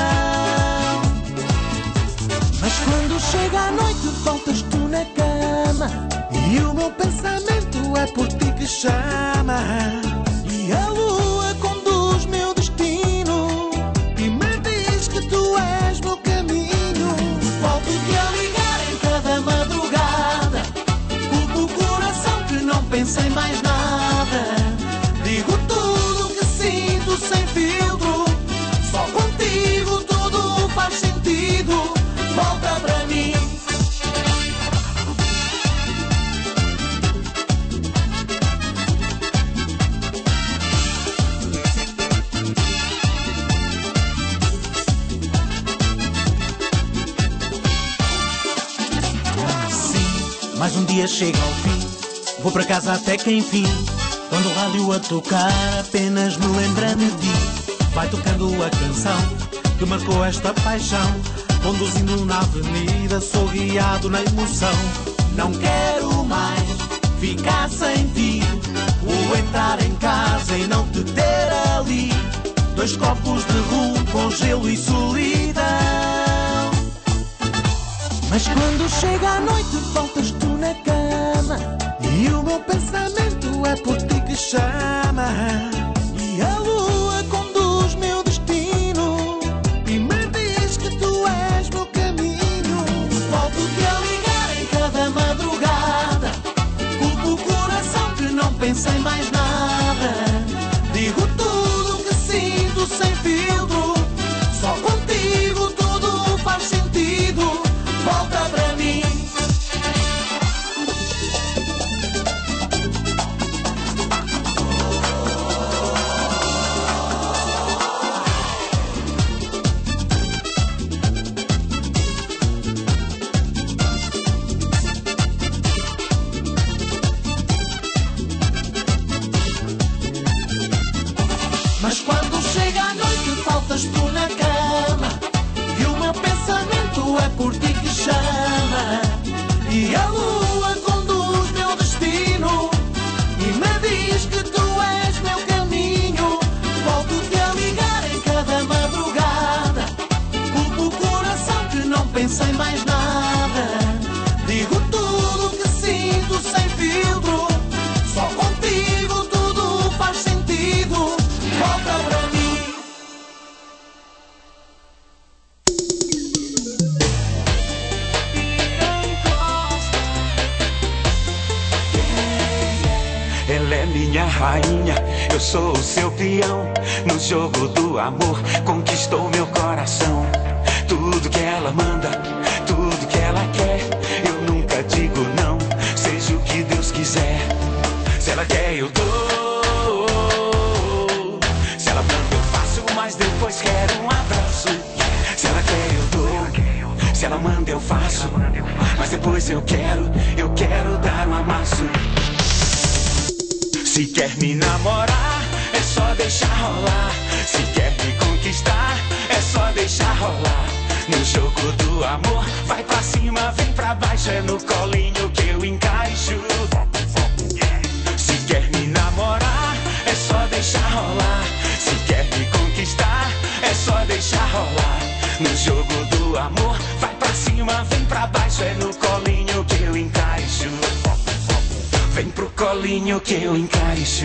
Mas quando chega a noite voltas tu na cama, e o meu pensamento é por ti que chama. E a lua conduz meu destino e me diz que tu és meu caminho. Volto-te a ligar em cada madrugada, culpo o coração que não pensa em mais nada. Digo tudo que sinto sem filtro, só contigo tudo faz sentido. Volta pra mim. Sim, mais um dia chega ao fim, vou para casa até que enfim. Quando o rádio a tocar, apenas me lembra de ti. Vai tocando a canção que marcou esta paixão. Conduzindo na avenida, sou guiado na emoção. Não quero mais ficar sem ti, ou entrar em casa e não te ter ali. 2 copos de rum com gelo e solidão. Mas quando chega a noite voltas tu na cama, e o meu pensamento é por ti que chama. E a lua conduz meu destino e me diz que tu és meu caminho. Volto-te a ligar em cada madrugada, culpo o coração que não pensa em mais nada. Digo tudo que sinto sem filtro, só contigo tudo faz sentido. Volta pra mim. é minha rainha, eu sou o seu peão. No jogo do amor, conquistou meu coração. Tudo que ela manda, tudo que ela quer, eu nunca digo não, seja o que Deus quiser. Se ela quer, eu dou. Se ela manda, eu faço, mas depois quero um abraço. Se ela quer, eu dou. Se ela manda, eu faço, mas depois eu quero dar um amasso. Se quer me namorar, é só deixar rolar. Se quer me conquistar, é só deixar rolar. No jogo do amor, vai pra cima, vem pra baixo, é no colinho que eu encaixo. Se quer me namorar, é só deixar rolar. Se quer me conquistar, é só deixar rolar. No jogo do amor, vai pra cima, vem pra baixo, é no colinho que eu encaixo. Vem pro colinho que eu encaixo.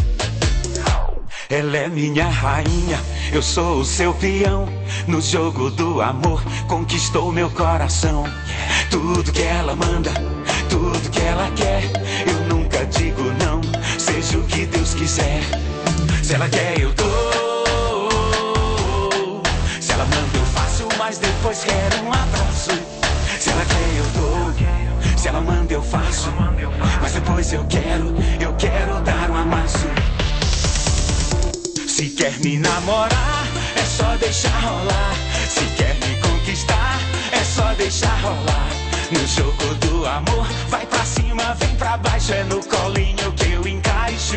Ela é minha rainha, eu sou o seu peão. No jogo do amor, conquistou meu coração. Tudo que ela manda, tudo que ela quer, eu nunca digo não, seja o que Deus quiser. Se ela quer, eu dou. Se ela manda, eu faço, mas depois quero um abraço. Se ela quer, eu dou. Se ela manda, eu faço, mas depois eu quero dar um amasso. Se quer me namorar, é só deixar rolar. Se quer me conquistar, é só deixar rolar. No jogo do amor, vai pra cima, vem pra baixo, é no colinho que eu encaixo.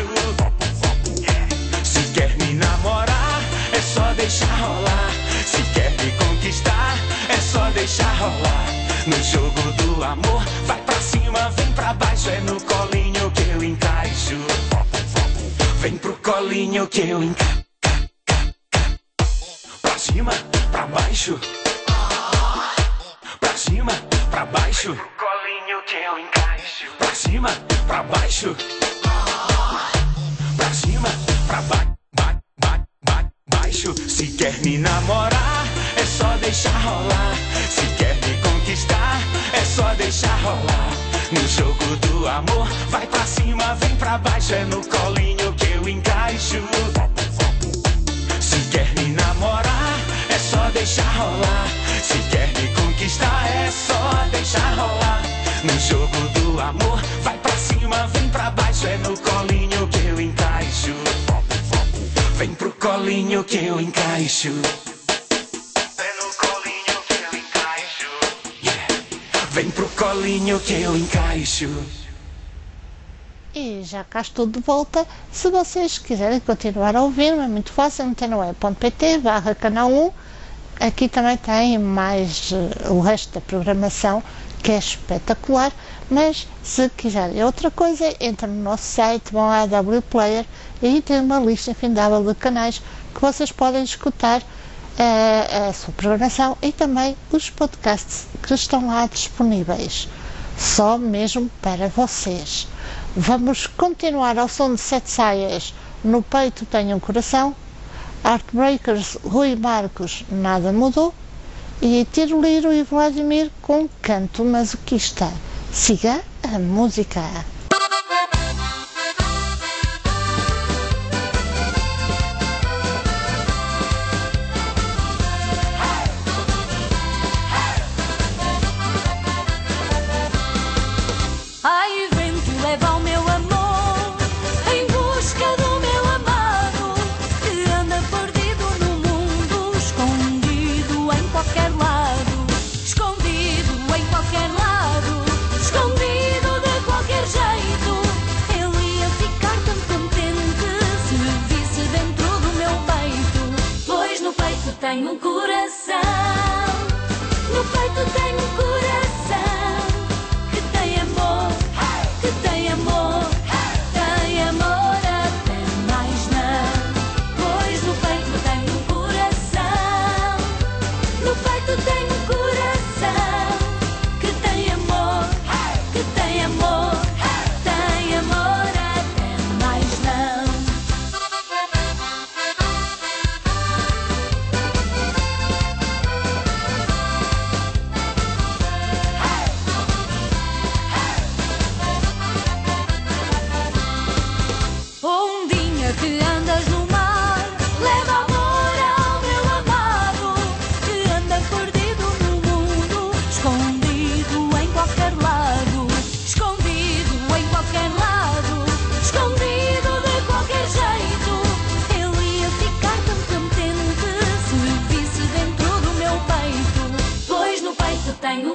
Se quer me namorar, é só deixar rolar. Se quer me conquistar, é só deixar rolar. No jogo do amor, vai pra cima, vem pra baixo, é no colinho que eu encaixo. Vem pro colinho que eu encaixo. Pra cima, pra baixo. Pra cima, pra baixo. Colinho que eu encaixo. Pra cima, pra baixo. Pra cima, pra baixo. Se quer me namorar, é só deixar rolar. Se quer me conquistar, é só deixar rolar. No jogo do amor, vai pra cima, vem pra baixo, é no colinho que eu encaixo. Se quer me namorar, é só deixar rolar. Se quer me conquistar, é só deixar rolar. No jogo do amor, vai pra cima, vem pra baixo, é no colinho que eu encaixo. Vem pro colinho que eu encaixo. Vem pro colinho que eu encaixo. E já cá estou de volta. Se vocês quiserem continuar a ouvir-me, é muito fácil, antenoe.pt/canal 1. Aqui também tem mais o resto da programação, que é espetacular. Mas se quiserem outra coisa, entrem no nosso site, vão à AW Player e tem uma lista infindável de canais que vocês podem escutar a sua programação e também os podcasts que estão lá disponíveis, só mesmo para vocês. Vamos continuar ao som de Sete Saias, No Peito Tenho um Coração, Heartbreakers, Rui Marcos, Nada Mudou, e Tiro Liro e Vladimir com Canto Masoquista. Siga a música. Ai, vento, leva o meu amor em busca do meu amado, que anda perdido no mundo, escondido em qualquer lado, escondido em qualquer lado, escondido de qualquer jeito.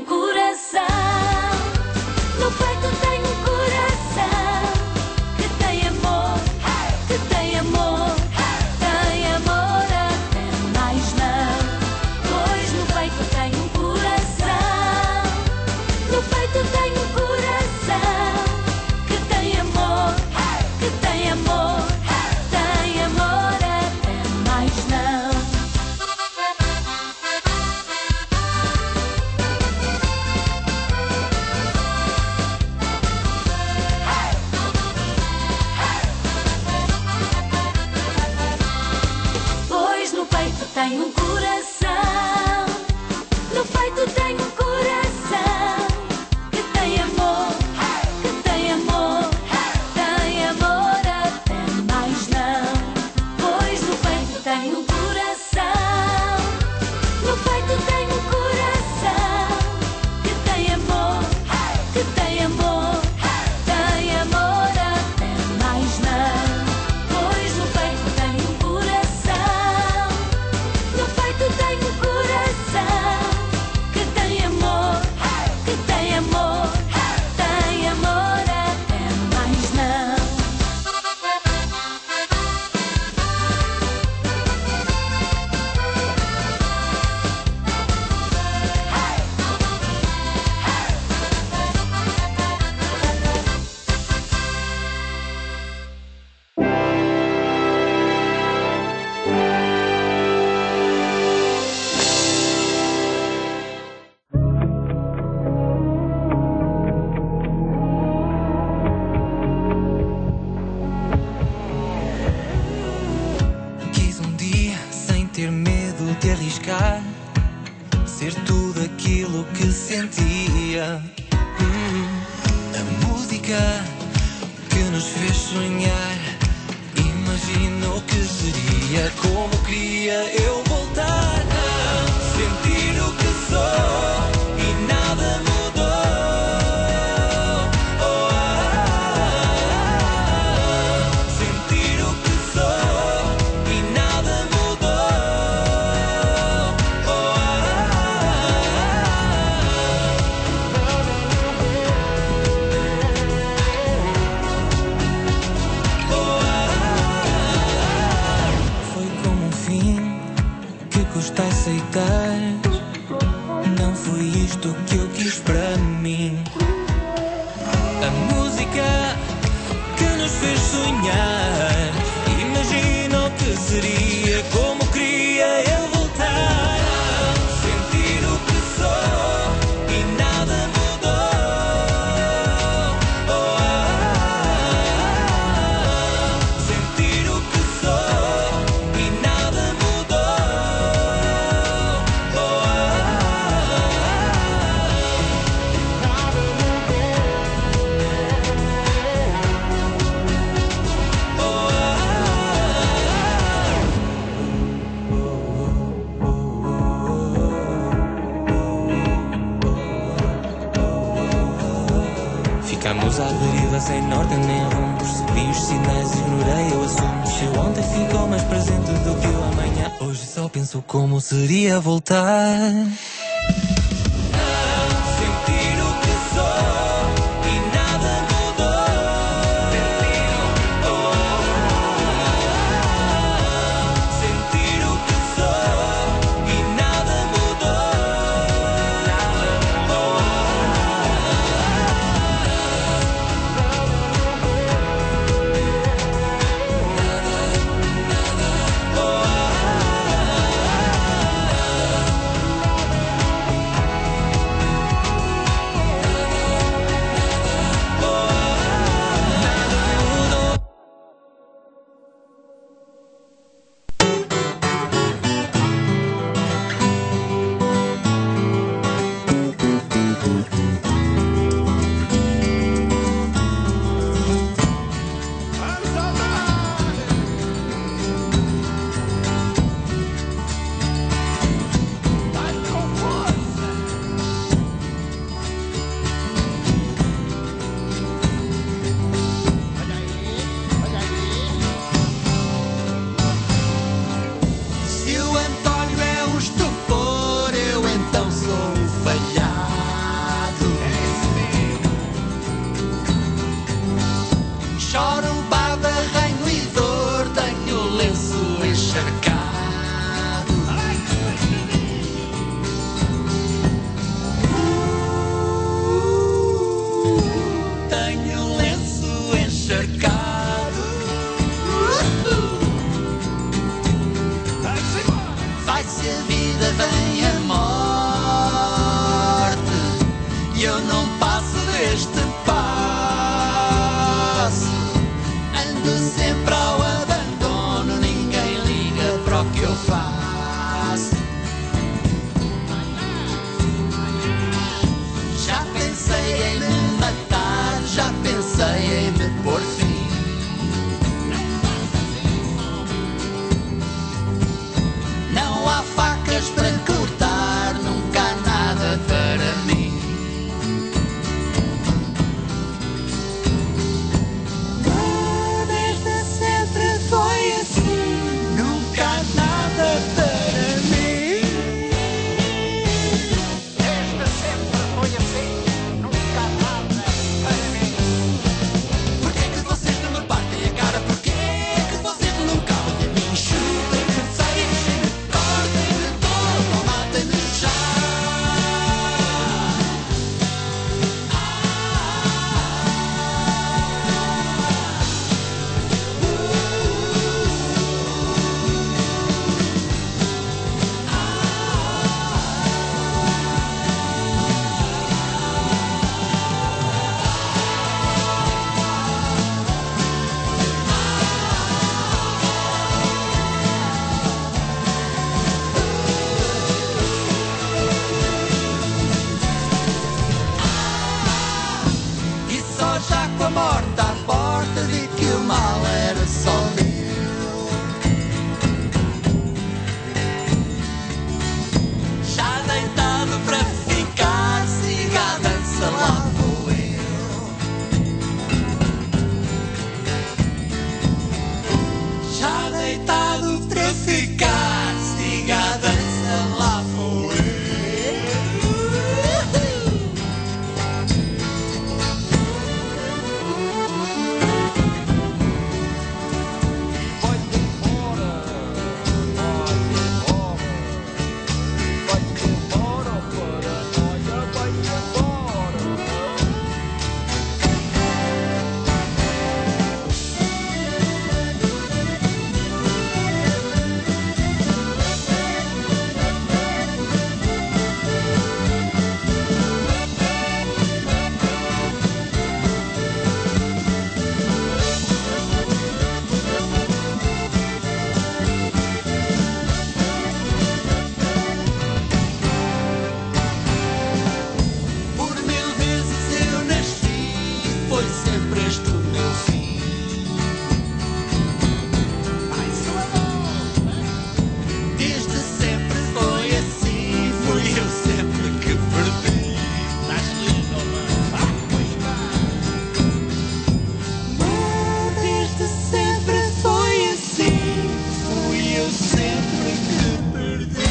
um coração. No peito tenho um coração que tem amor, que tem amor, tem amor até mais não. Pois no peito tenho um coração, no peito tenho um coração que tem amor, que tem amor, tem amor até mais não. Pois no peito tenho um coração, no peito tenho um coração que tem amor, que tem amor, tem amor até mais não. Pois no peito tenho um coração, no peito tenho um coração que tem amor, que tem amor, tem amor até mais não. Pois no peito tenho um coração, no peito tenho um coração que tem amor, que tem amor, tem amor até mais não. Quis um dia, sem ter medo de arriscar, ser tudo aquilo que sentia. A música que nos fez sonhar, imagina o que seria, como queria eu voltar a sentir o que sou e nada mudou. Sentir o que sou e nada mudou. Foi como um fim que custa aceitar. Não foi isto que eu quis para mim. A música que nos fez sonhar, imagina o que seria, como queria eu voltar a sentir o que sou e nada mudou. Sentir o que sou e nada mudou. Ficamos à deriva sem norte nem rumo. Percebi os sinais, ignorei, eu assumo. Se o ontem ficou mais presente do que o amanhã, hoje só penso como seria voltar. Sentir o que sou e nada mudou. Sentir o que sou e nada mudou. pensei em me pôr fim. Não há facas para cortar, nunca há nada para mim. Desde sempre foi assim, Nunca há nada para mim. Desde sempre foi assim, nunca há nada para mim. Porquê que vocês não me partem a cara? Porquê que vocês não cabem de mim? Chutem-me, fechem-me, cortem-me todo ou matem-me já. E só já com a morte à porta vi que o mal era só meu. Já deitado para ficar, siga a dança, lá vou eu. Já deitado para ficar, siga a dança, lá vou eu. Por mil vezes eu nasci, foi sempre este o meu fim. Desde sempre foi assim, fui eu sempre que perdi. Estás lindo, desde sempre foi assim, fui eu sempre que perdi.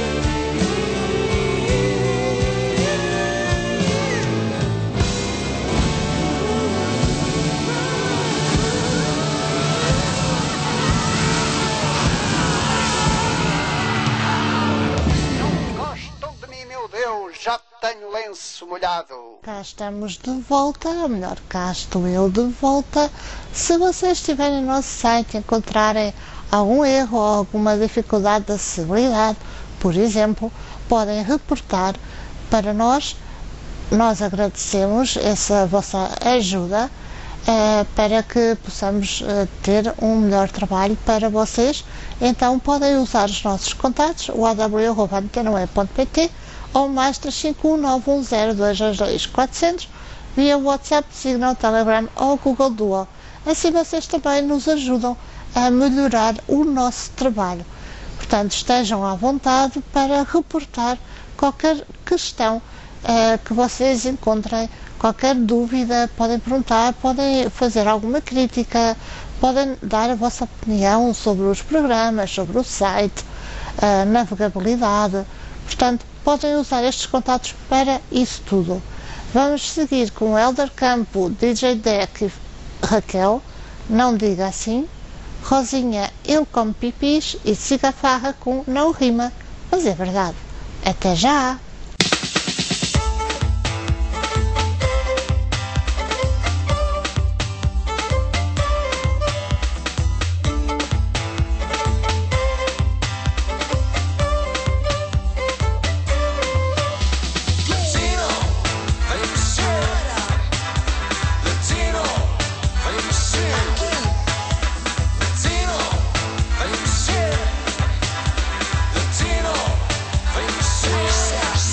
Gostam de mim, meu Deus, já tenho lenço molhado. Cá estamos de volta, ou melhor, cá estou eu de volta. Se vocês estiverem no nosso site e encontrarem algum erro ou alguma dificuldade de acessibilidade, por exemplo, podem reportar para nós. Nós agradecemos essa vossa ajuda para que possamos ter um melhor trabalho para vocês. Então podem usar os nossos contatos, o aw@antena1.pt ou mais 351-910-222-400 via WhatsApp, Signal, Telegram ou Google Duo. Assim vocês também nos ajudam a melhorar o nosso trabalho. Portanto, estejam à vontade para reportar qualquer questão que vocês encontrem, qualquer dúvida, podem perguntar, podem fazer alguma crítica, podem dar a vossa opinião sobre os programas, sobre o site, a navegabilidade. Portanto, podem usar estes contatos para isso tudo. Vamos seguir com o Helder Campo, DJ Deck e Raquel, Não Diga Assim, Rosinha, Eu Como Pipis e Siga a Farra com Não Rima, mas é verdade. Até já! Latino,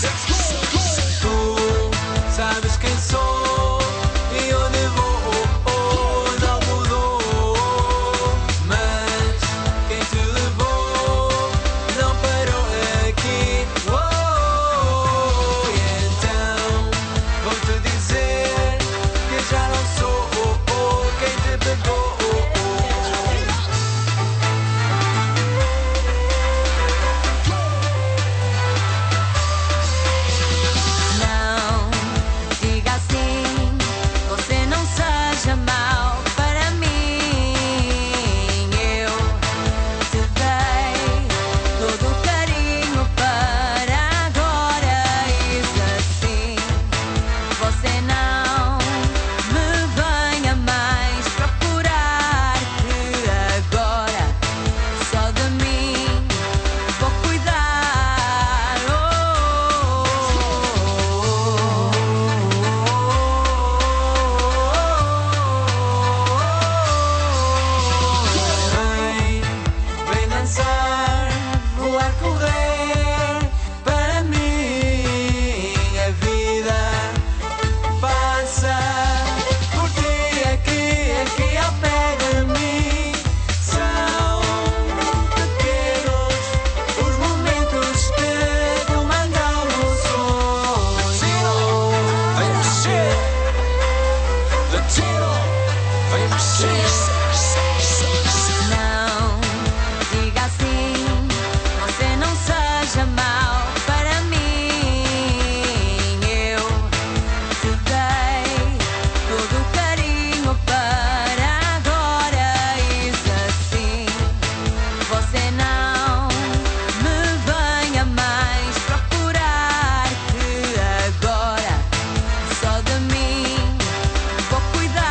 Não diga assim, você não seja mau para mim. Eu te dei todo o carinho para agora. Isso assim, você não me venha mais procurar, que agora só de mim vou cuidar.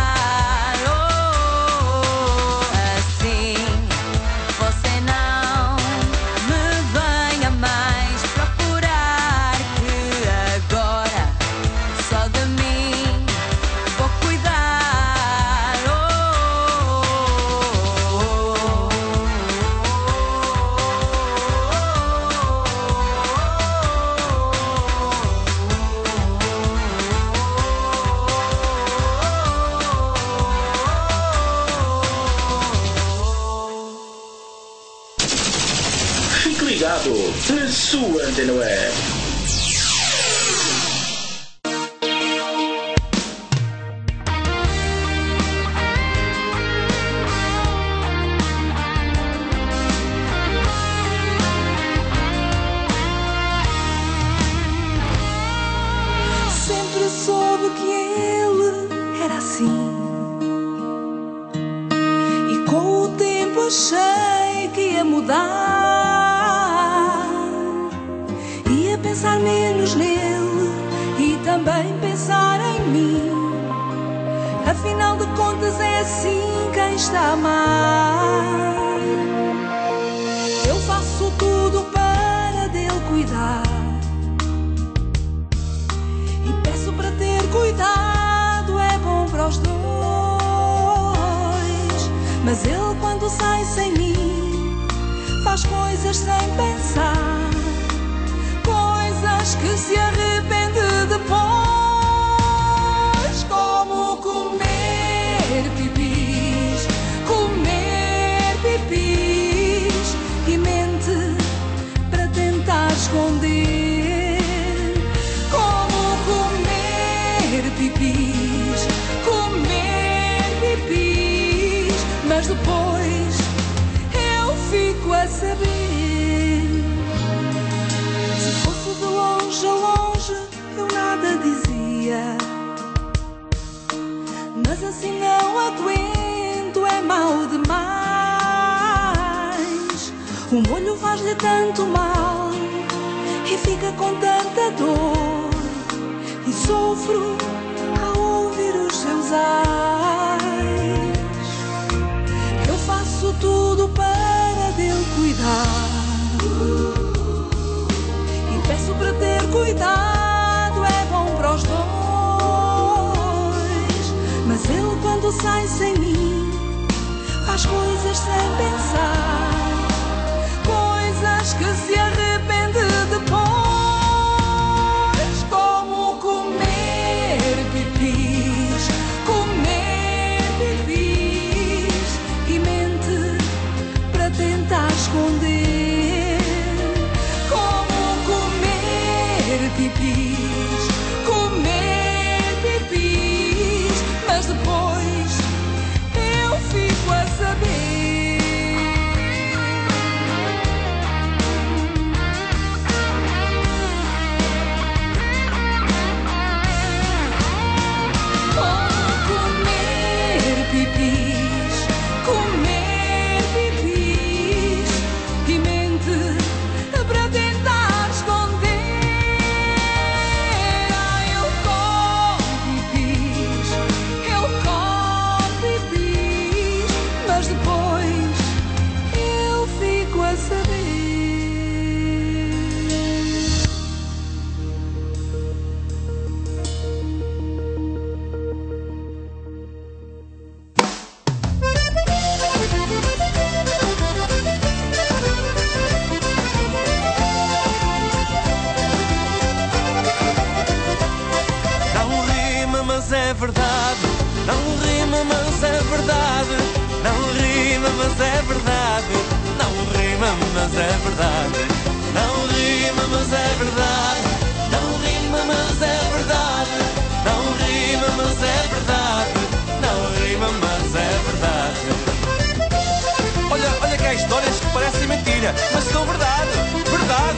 Assim, você não me venha mais procurar, que agora só de mim vou cuidar. Fique ligado na sua Antena Web. Sempre soube que ele era assim, e com o tempo achei que ia mudar. Ia pensar menos nele e também pensar em mim. Afinal de contas é assim quem está a amar. Eu faço tudo para dele cuidar e peço para ter cuidado, é bom para os dois. Mas ele quando sai sem mim faz coisas sem pensar, coisas que se arrepende depois, como comer pipis, e mente para tentar esconder. Como comer pipis, mas depois eu fico a saber. Se fosse de longe a longe eu nada dizia, mas assim não aguento, é mau demais. O molho faz-lhe tanto mal e fica com tanta dor, e sofro ao ouvir os seus ais. Eu faço tudo para dele cuidar e peço para ter cuidado, é bom para os dois. Mas ele quando sai sem mim faz coisas sem pensar, coisas que se arrepende depois, como comer pipis, e mente para tentar esconder. Como comer pipis, mas depois eu fico a saber. Como comer pipis, e mente para tentar esconder. Ai, eu como pipis, mas depois eu fico a saber. Não rima, mas é verdade. Não rima, mas é verdade. Não rima, mas é verdade. Não rima, mas é verdade. Não rima, mas é verdade. Não rima, mas é verdade. Não rima, mas é verdade. Não rima, mas orelha, mas sou verdade, verdade.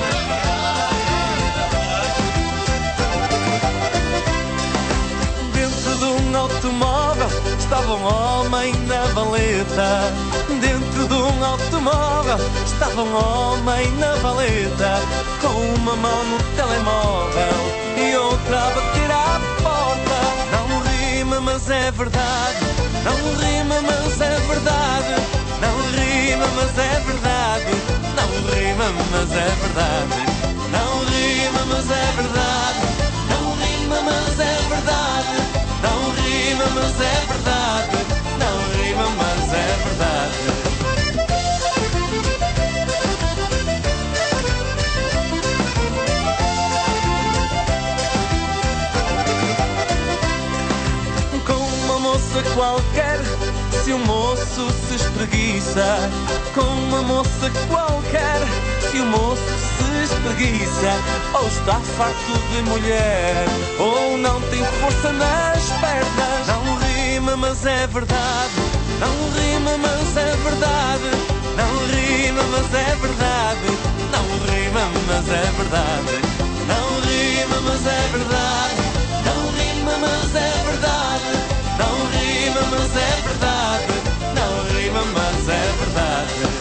Dentro de um automóvel estava um homem na valeta. Dentro de um automóvel estava um homem na valeta, com uma mão no telemóvel e outra a bater à porta. Não rima, mas é verdade. Não rima, mas é verdade. Não rima, mas é verdade. Não rima, mas é verdade. Não rima, mas é verdade. Não rima, mas é verdade. Não rima, mas é verdade. Não rima, mas é verdade. Com uma moça qualquer, se o moço se espreguiça. Com uma moça qualquer, se o moço se espreguiça. Ou está farto de mulher, ou não tem força nas pernas. Não rima, mas é verdade. Não rima, mas é verdade. Não rima, mas é verdade. Não rima, mas é verdade. Não rima, mas é verdade. Não rima, mas é verdade. Não rima, mas é verdade. Não rima, mas é verdade.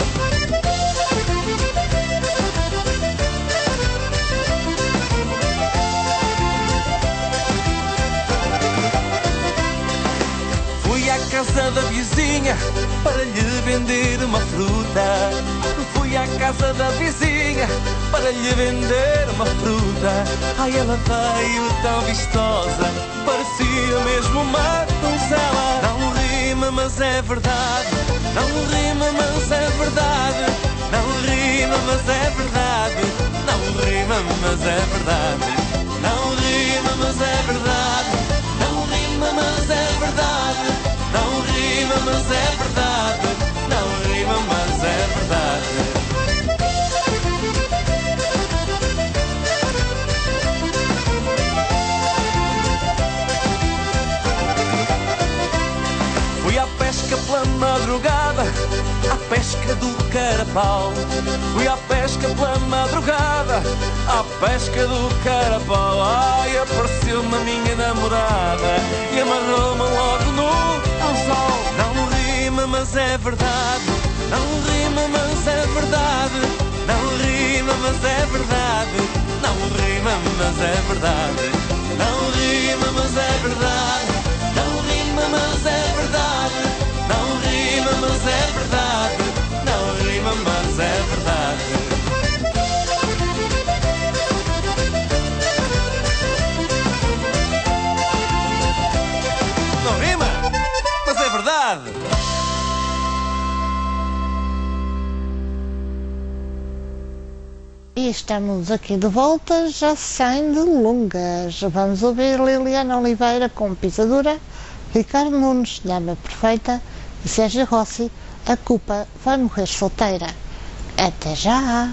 Fui à casa da vizinha para lhe vender uma fruta. Fui à casa da vizinha para lhe vender uma fruta. Ai, ela veio tão vistosa, parecia mesmo uma donzela. Não rima, mas é verdade. Não rima, mas é verdade. Não rima, mas é verdade. Não rima, mas é verdade. Não rima, mas é verdade. Não rima, mas é verdade. Não rima, mas é verdade. Não rima, mas é verdade. Fui à pesca pela madrugada, à pesca do carapau. Fui à pesca pela madrugada, à pesca do carapau. Ai, apareceu-me a minha namorada e amarrou-me logo no anzol. Não rima, mas é verdade. Não rima, mas é verdade. Não rima, mas é verdade. Não rima, mas é verdade. Não rima, mas é verdade. Não rima, mas é verdade. Não rima, mas é verdade. Não rima, mas é verdade. Não rima, mas é verdade. E estamos aqui de volta, já sem delongas. Vamos ouvir Liliana Oliveira com Pisadura, Ricardo Nunes, Dama Perfeita, e Sérgio Rossi, A Culpa Vai Morrer Solteira. Até já!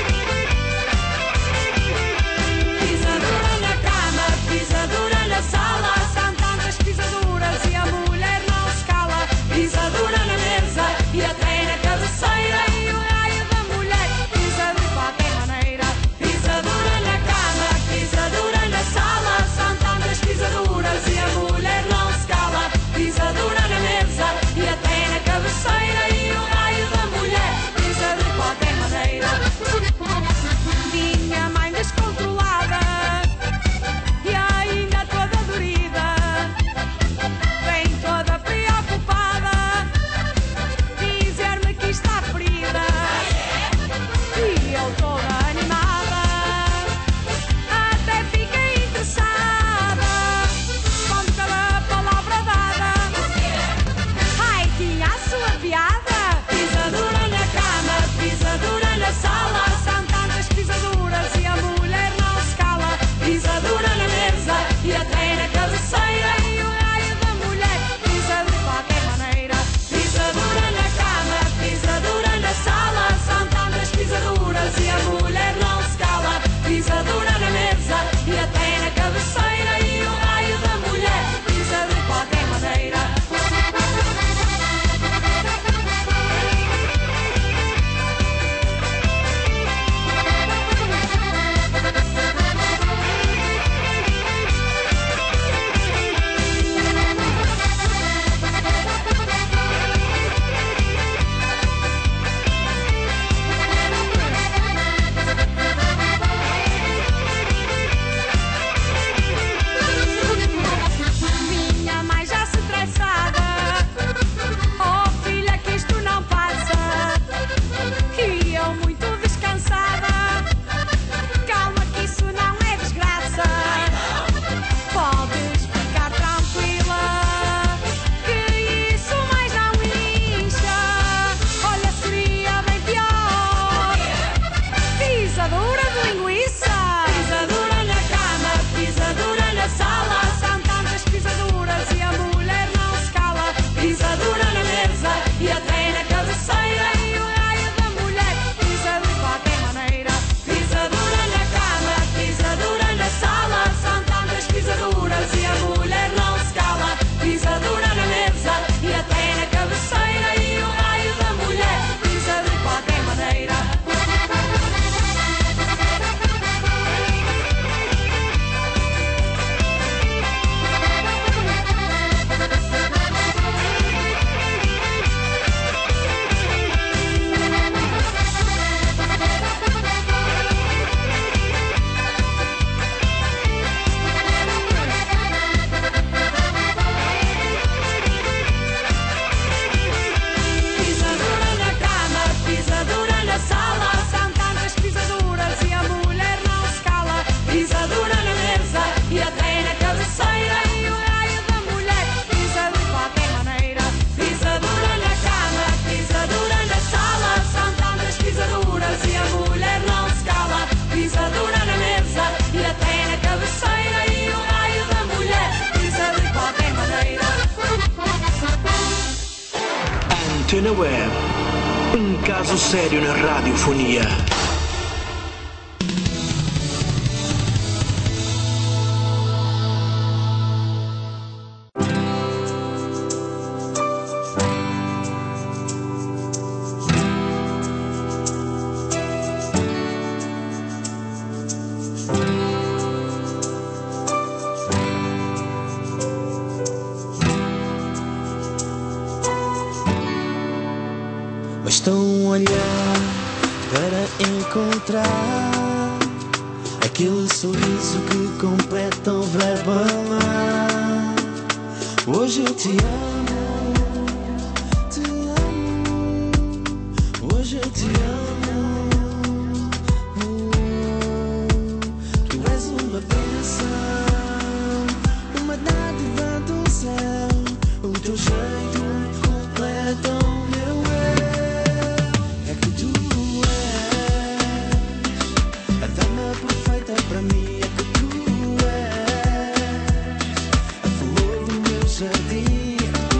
Pisadura na cama, pisadura na sala. Antena Web. Um caso sério na radiofonia. Estou a olhar para encontrar aquele sorriso que completa o verbo amar. Hoje eu te amo, hoje eu te amo. Tu és uma bênção, uma dádiva do céu. O teu jeito completa o meu eu. Perfeita para mim é que tu és a flor do meu jardim.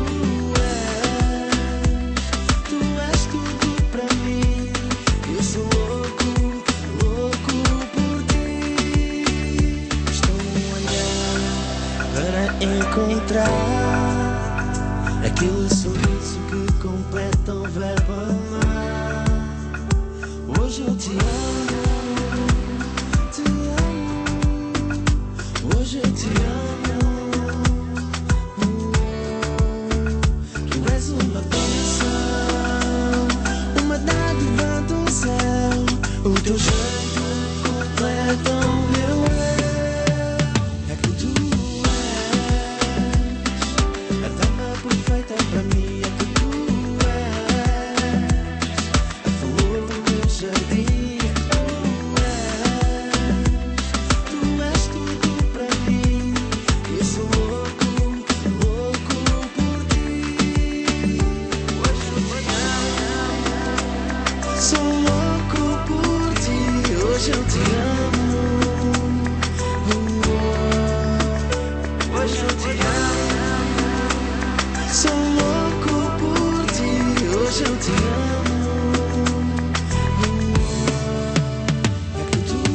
Tu és tudo para mim. Eu sou louco, louco por ti. Estou a olhar para encontrar aquele sorriso que completa o verbo amar. Hoje eu te amo. Hoje eu te amo. Tu és uma bênção, uma dádiva do céu. O teu jeito completa o meu eu. É que tu és a dama perfeita para mim. É que tu és a flor do meu jardim. Hoje eu te amo. Hoje eu te amo. Sou louco por ti. Hoje eu te amo. É que tu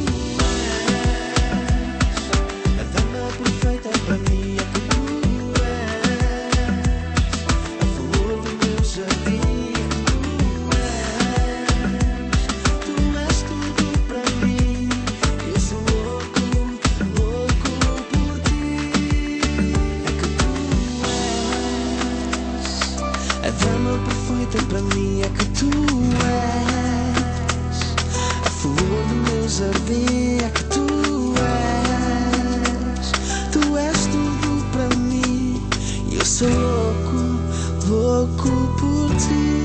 és a dama perfeita para mim. É que tu és a flor do meu jardim. Para mim é que tu és a flor do meu jardim. É que tu és tudo para mim. E eu sou louco, louco por ti.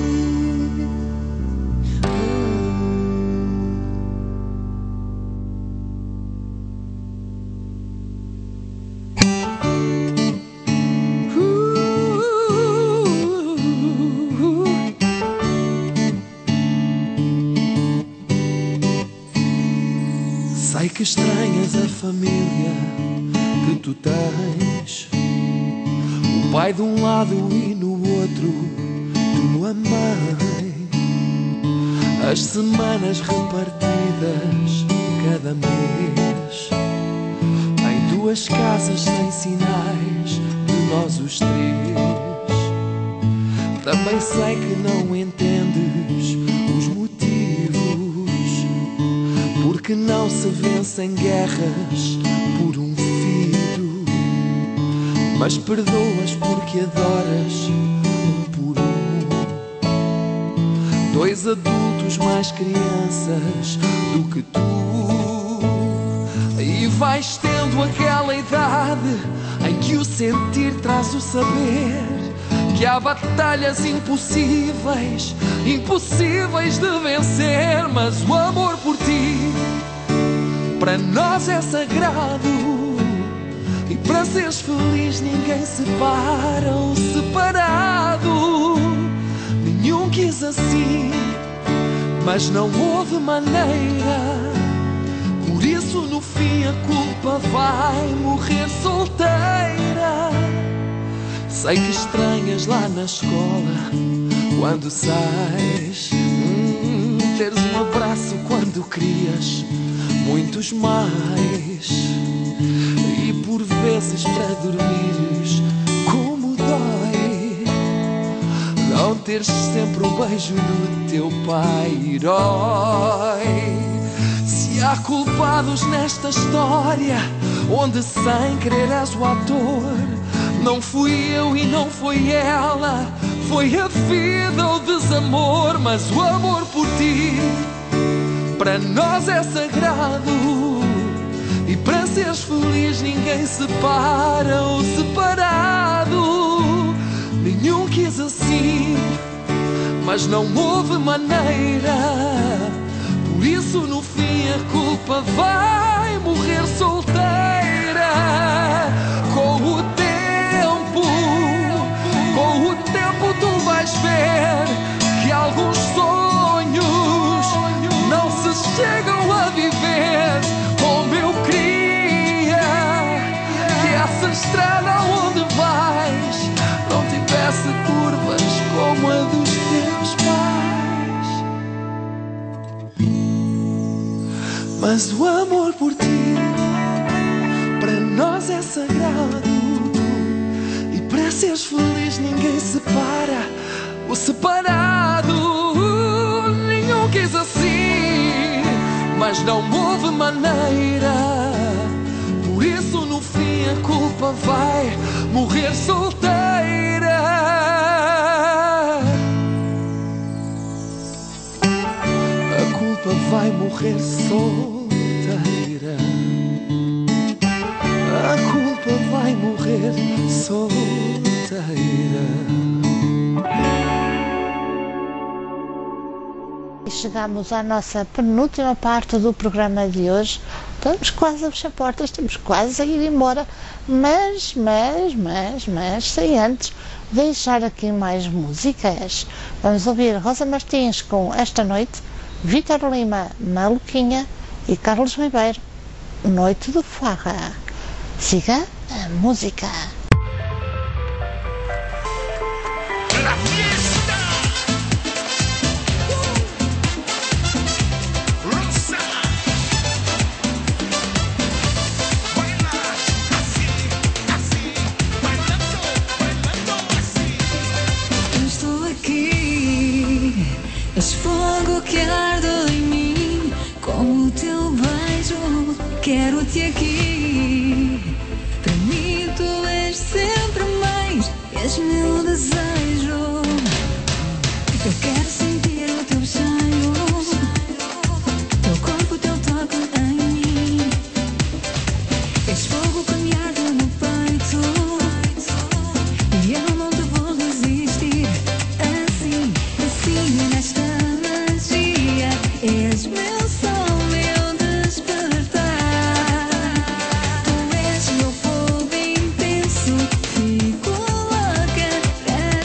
Sei que estranhas a família que tu tens, o pai de um lado e no outro tua mãe, as semanas repartidas cada mês em duas casas sem sinais de nós os três. Também sei que não entendes os motivos porque não se vencem guerras por um filho, mas perdoas porque adoras um por um. Dois adultos mais crianças do que tu, e vais tendo aquela idade em que o sentir traz o saber, que há batalhas impossíveis, impossíveis de vencer, mas o amor por ti para nós é sagrado, e para seres feliz ninguém separa o separado. Nenhum quis assim, mas não houve maneira, por isso no fim a culpa vai morrer solteira. Sei que estranhas lá na escola quando sais, teres um abraço quando querias muitos mais, e por vezes para dormires como dói não teres sempre um beijo do teu pai herói. Se há culpados nesta história onde sem querer és o ator, não fui eu e não foi ela, foi a vida ou desamor. Mas o amor por ti para nós é sagrado, e para seres feliz ninguém separa ou separado. Nenhum quis assim, mas não houve maneira, por isso no fim a culpa vai morrer solteira. Com o tempo tu vais ver que alguns sonhos não se chegam a viver como eu queria, que essa estrada onde vais não tivesse curvas como a dos teus pais. Mas o amor por ti para nós é sagrado, e para seres feliz ninguém separa o separado. Nenhum quis assim, mas não houve maneira, por isso no fim a culpa vai morrer solteira. A culpa vai morrer solteira. A culpa vai morrer solteira. E chegamos à nossa penúltima parte do programa de hoje. Estamos quase a fechar portas, estamos quase a ir embora, mas sem antes deixar aqui mais músicas. Vamos ouvir Rosa Martins com Esta Noite, Vítor Lima, Maluquinha, e Carlos Ribeiro, Noite de Farra. Siga a música. És fogo que arde em mim, com o teu beijo quero-te aqui. Para mim tu és sempre mais, és meu desejo. Eu quero sentir o teu cheiro, teu corpo, teu toque em mim. És fogo que me arde no peito, e eu não te vou resistir. Assim, nesta magia, és meu sol, meu despertar. Tu és meu fogo intenso, fico louca para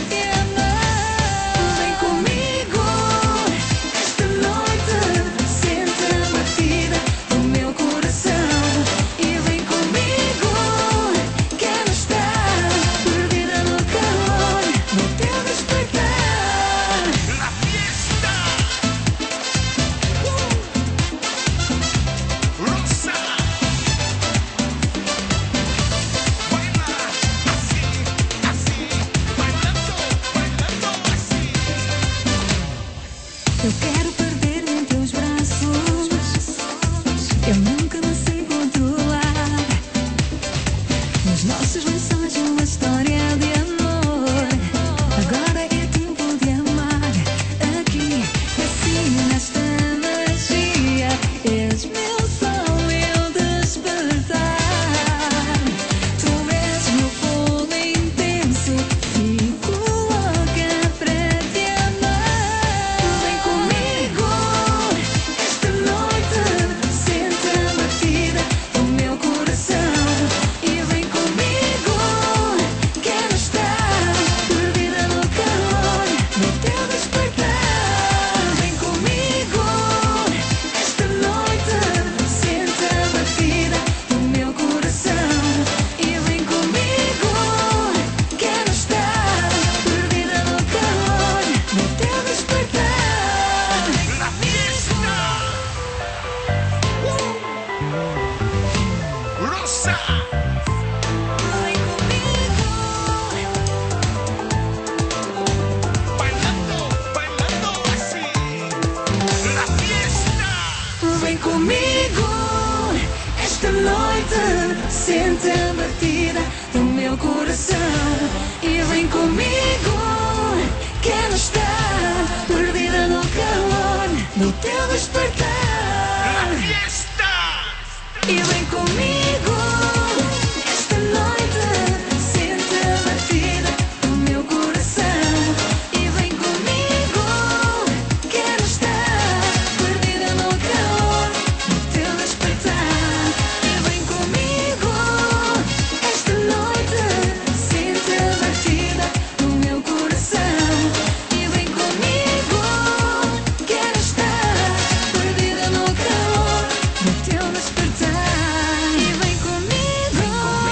Vem comigo, esta noite sente a batida do meu coração. E vem comigo, quero estar perdida no calor do teu despertar. E vem comigo, esta noite sente a batida do meu coração. E vem comigo, quero estar perdida no calor do teu despertar. E vem comigo, esta noite sente a batida do meu coração. E vem comigo, quero estar perdida no calor do teu despertar. E vem comigo,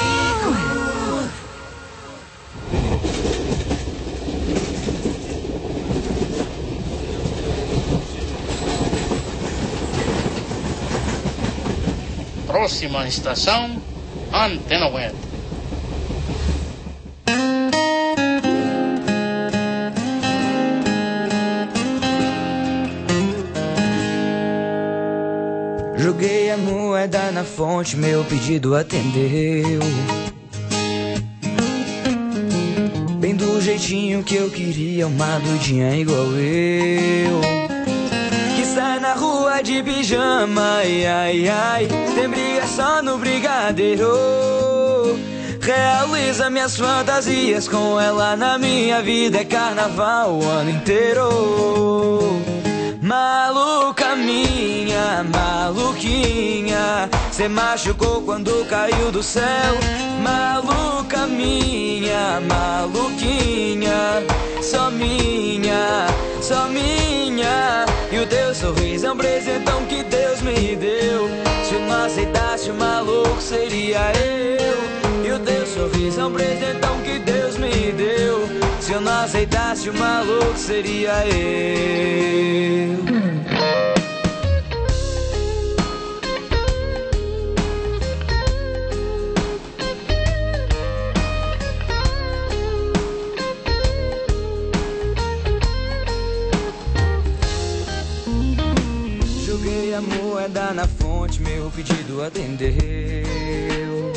Próxima estação, Antena Web. Joguei a moeda na fonte, meu pedido atendeu. Bem do jeitinho que eu queria, uma doidinha igual eu, que sai na rua de pijama, ai, ai, ai. Tem briga só no brigadeiro. Realiza minhas fantasias com ela na minha vida. É carnaval o ano inteiro. Maluca minha, maluquinha, cê machucou quando caiu do céu. Maluca minha, maluquinha, só minha, só minha. E o teu sorriso é um presentão que Deus me deu. Se eu não aceitasse o maluco seria eu. E o teu sorriso é um presentão que Deus me deu. Se eu não aceitasse o maluco seria eu. Joguei a moeda na fonte, meu pedido atendeu.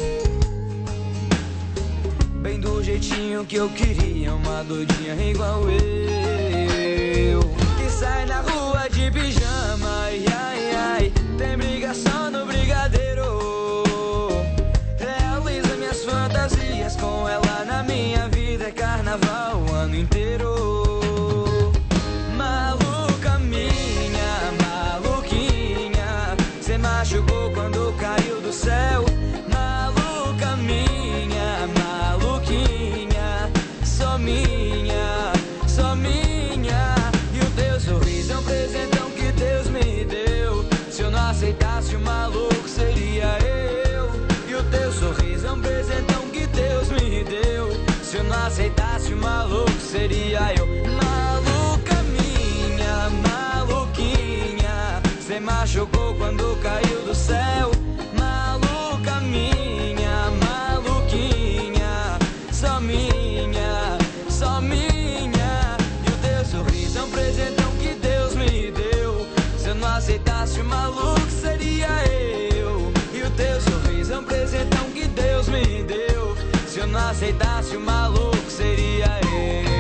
Bem do jeitinho que eu queria, uma doidinha igual eu, que sai na rua de pijama, ai, ai, ai. Tem briga só no brigadeiro. Realiza minhas fantasias com ela na minha vida. É carnaval o ano inteiro. Maluca minha, maluquinha, cê machucou quando caiu do céu. Maluca minha, maluquinha, só minha, só minha. E o teu sorriso é um presentão que Deus me deu. Se eu não aceitasse o maluco seria eu. E o teu sorriso é um presentão que Deus me deu. Se eu não aceitasse o maluco seria eu. Maluca minha, maluquinha, cê machucou quando caiu do céu. Maluca minha, maluquinha, só minha, só minha. E o teu sorriso é um presentão que Deus me deu. Se eu não aceitasse o maluco seria eu. E o teu sorriso é um presentão que Deus me deu. Se eu não aceitasse o maluco seria eu.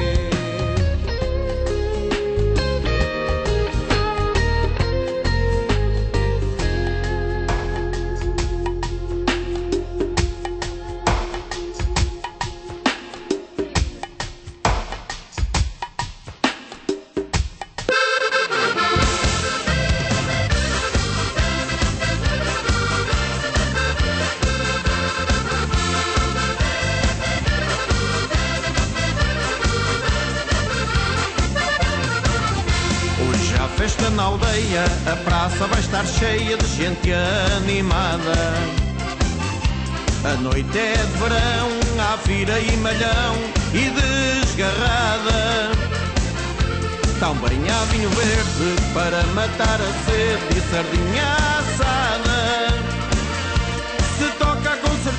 Festa na aldeia, a praça vai estar cheia de gente animada. A noite é de verão, há vira e malhão e desgarrada. Também há vinho verde para matar a sede e sardinha assada. Se toca com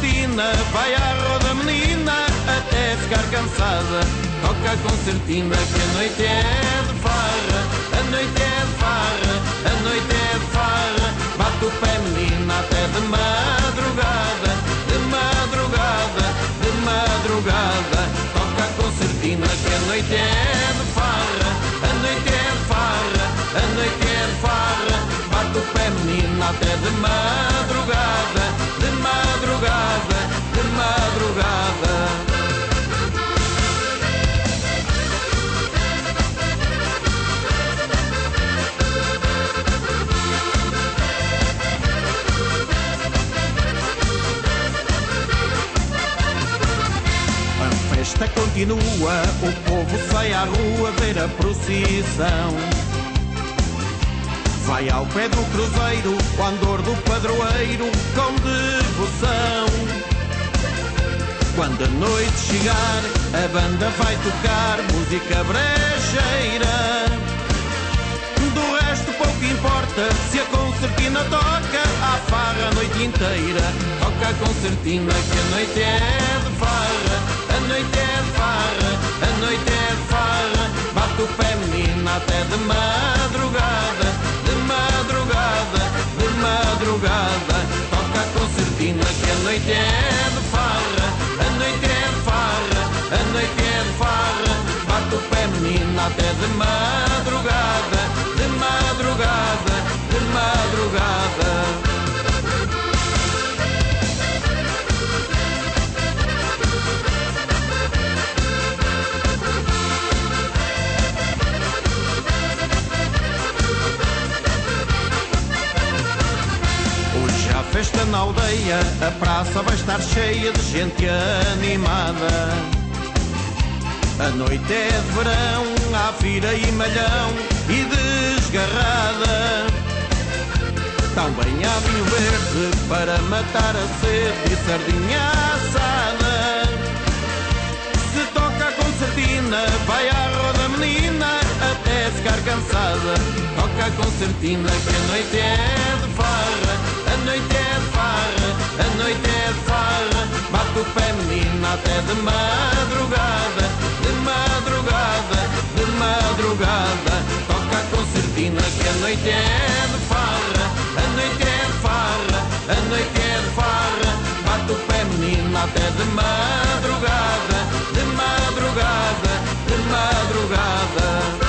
cansada. Toca a concertina que a noite é de farra. A noite é de farra, a noite é de farra. Bate o pé menina até de madrugada. De madrugada, de madrugada. Toca a concertina que a noite é de farra. A noite é de farra, a noite é de farra. Bate o pé menina até de madrugada. De madrugada, de madrugada. A festa continua, o povo sai à rua ver a procissão. Vai ao pé do cruzeiro, o andor do padroeiro, com devoção. Quando a noite chegar, a banda vai tocar música brejeira. Do resto pouco importa, se a concertina toca, há farra a noite inteira. Toca a concertina que a noite é de farra. A noite é de farra, a noite é de farra. Bate o pé menina até de madrugada. De madrugada, de madrugada. Toca a concertina que a noite é de farra. A noite é de farra, a noite é de farra. Bate o pé menina até de madrugada. De madrugada, de madrugada. Festa na aldeia, a praça vai estar cheia de gente animada. A noite é de verão, há fira e malhão e desgarrada. Também há vinho verde para matar a sede e sardinha assada. Se toca a concertina, vai à roda menina até ficar cansada. Toca a concertina que a noite é de farra. A noite é de farra, a noite é de farra. Bate o pé menina até de madrugada. De madrugada, de madrugada. Toca a concertina que a noite é de farra. A noite é de farra, a noite é de farra. Bate o pé menina até de madrugada. De madrugada, de madrugada.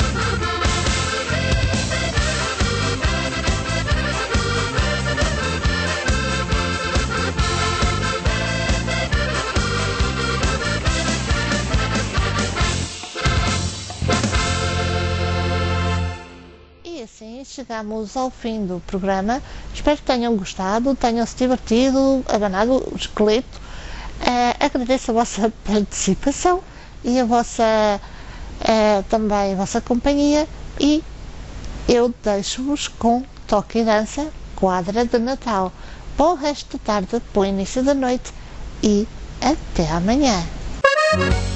Assim chegamos ao fim do programa. Espero que tenham gostado, tenham se divertido, abanado o esqueleto. Agradeço a vossa participação e a vossa também a vossa companhia, e eu deixo-vos com Toque e Dança, Quadra de Natal. Bom resto de tarde, bom início da noite e até amanhã.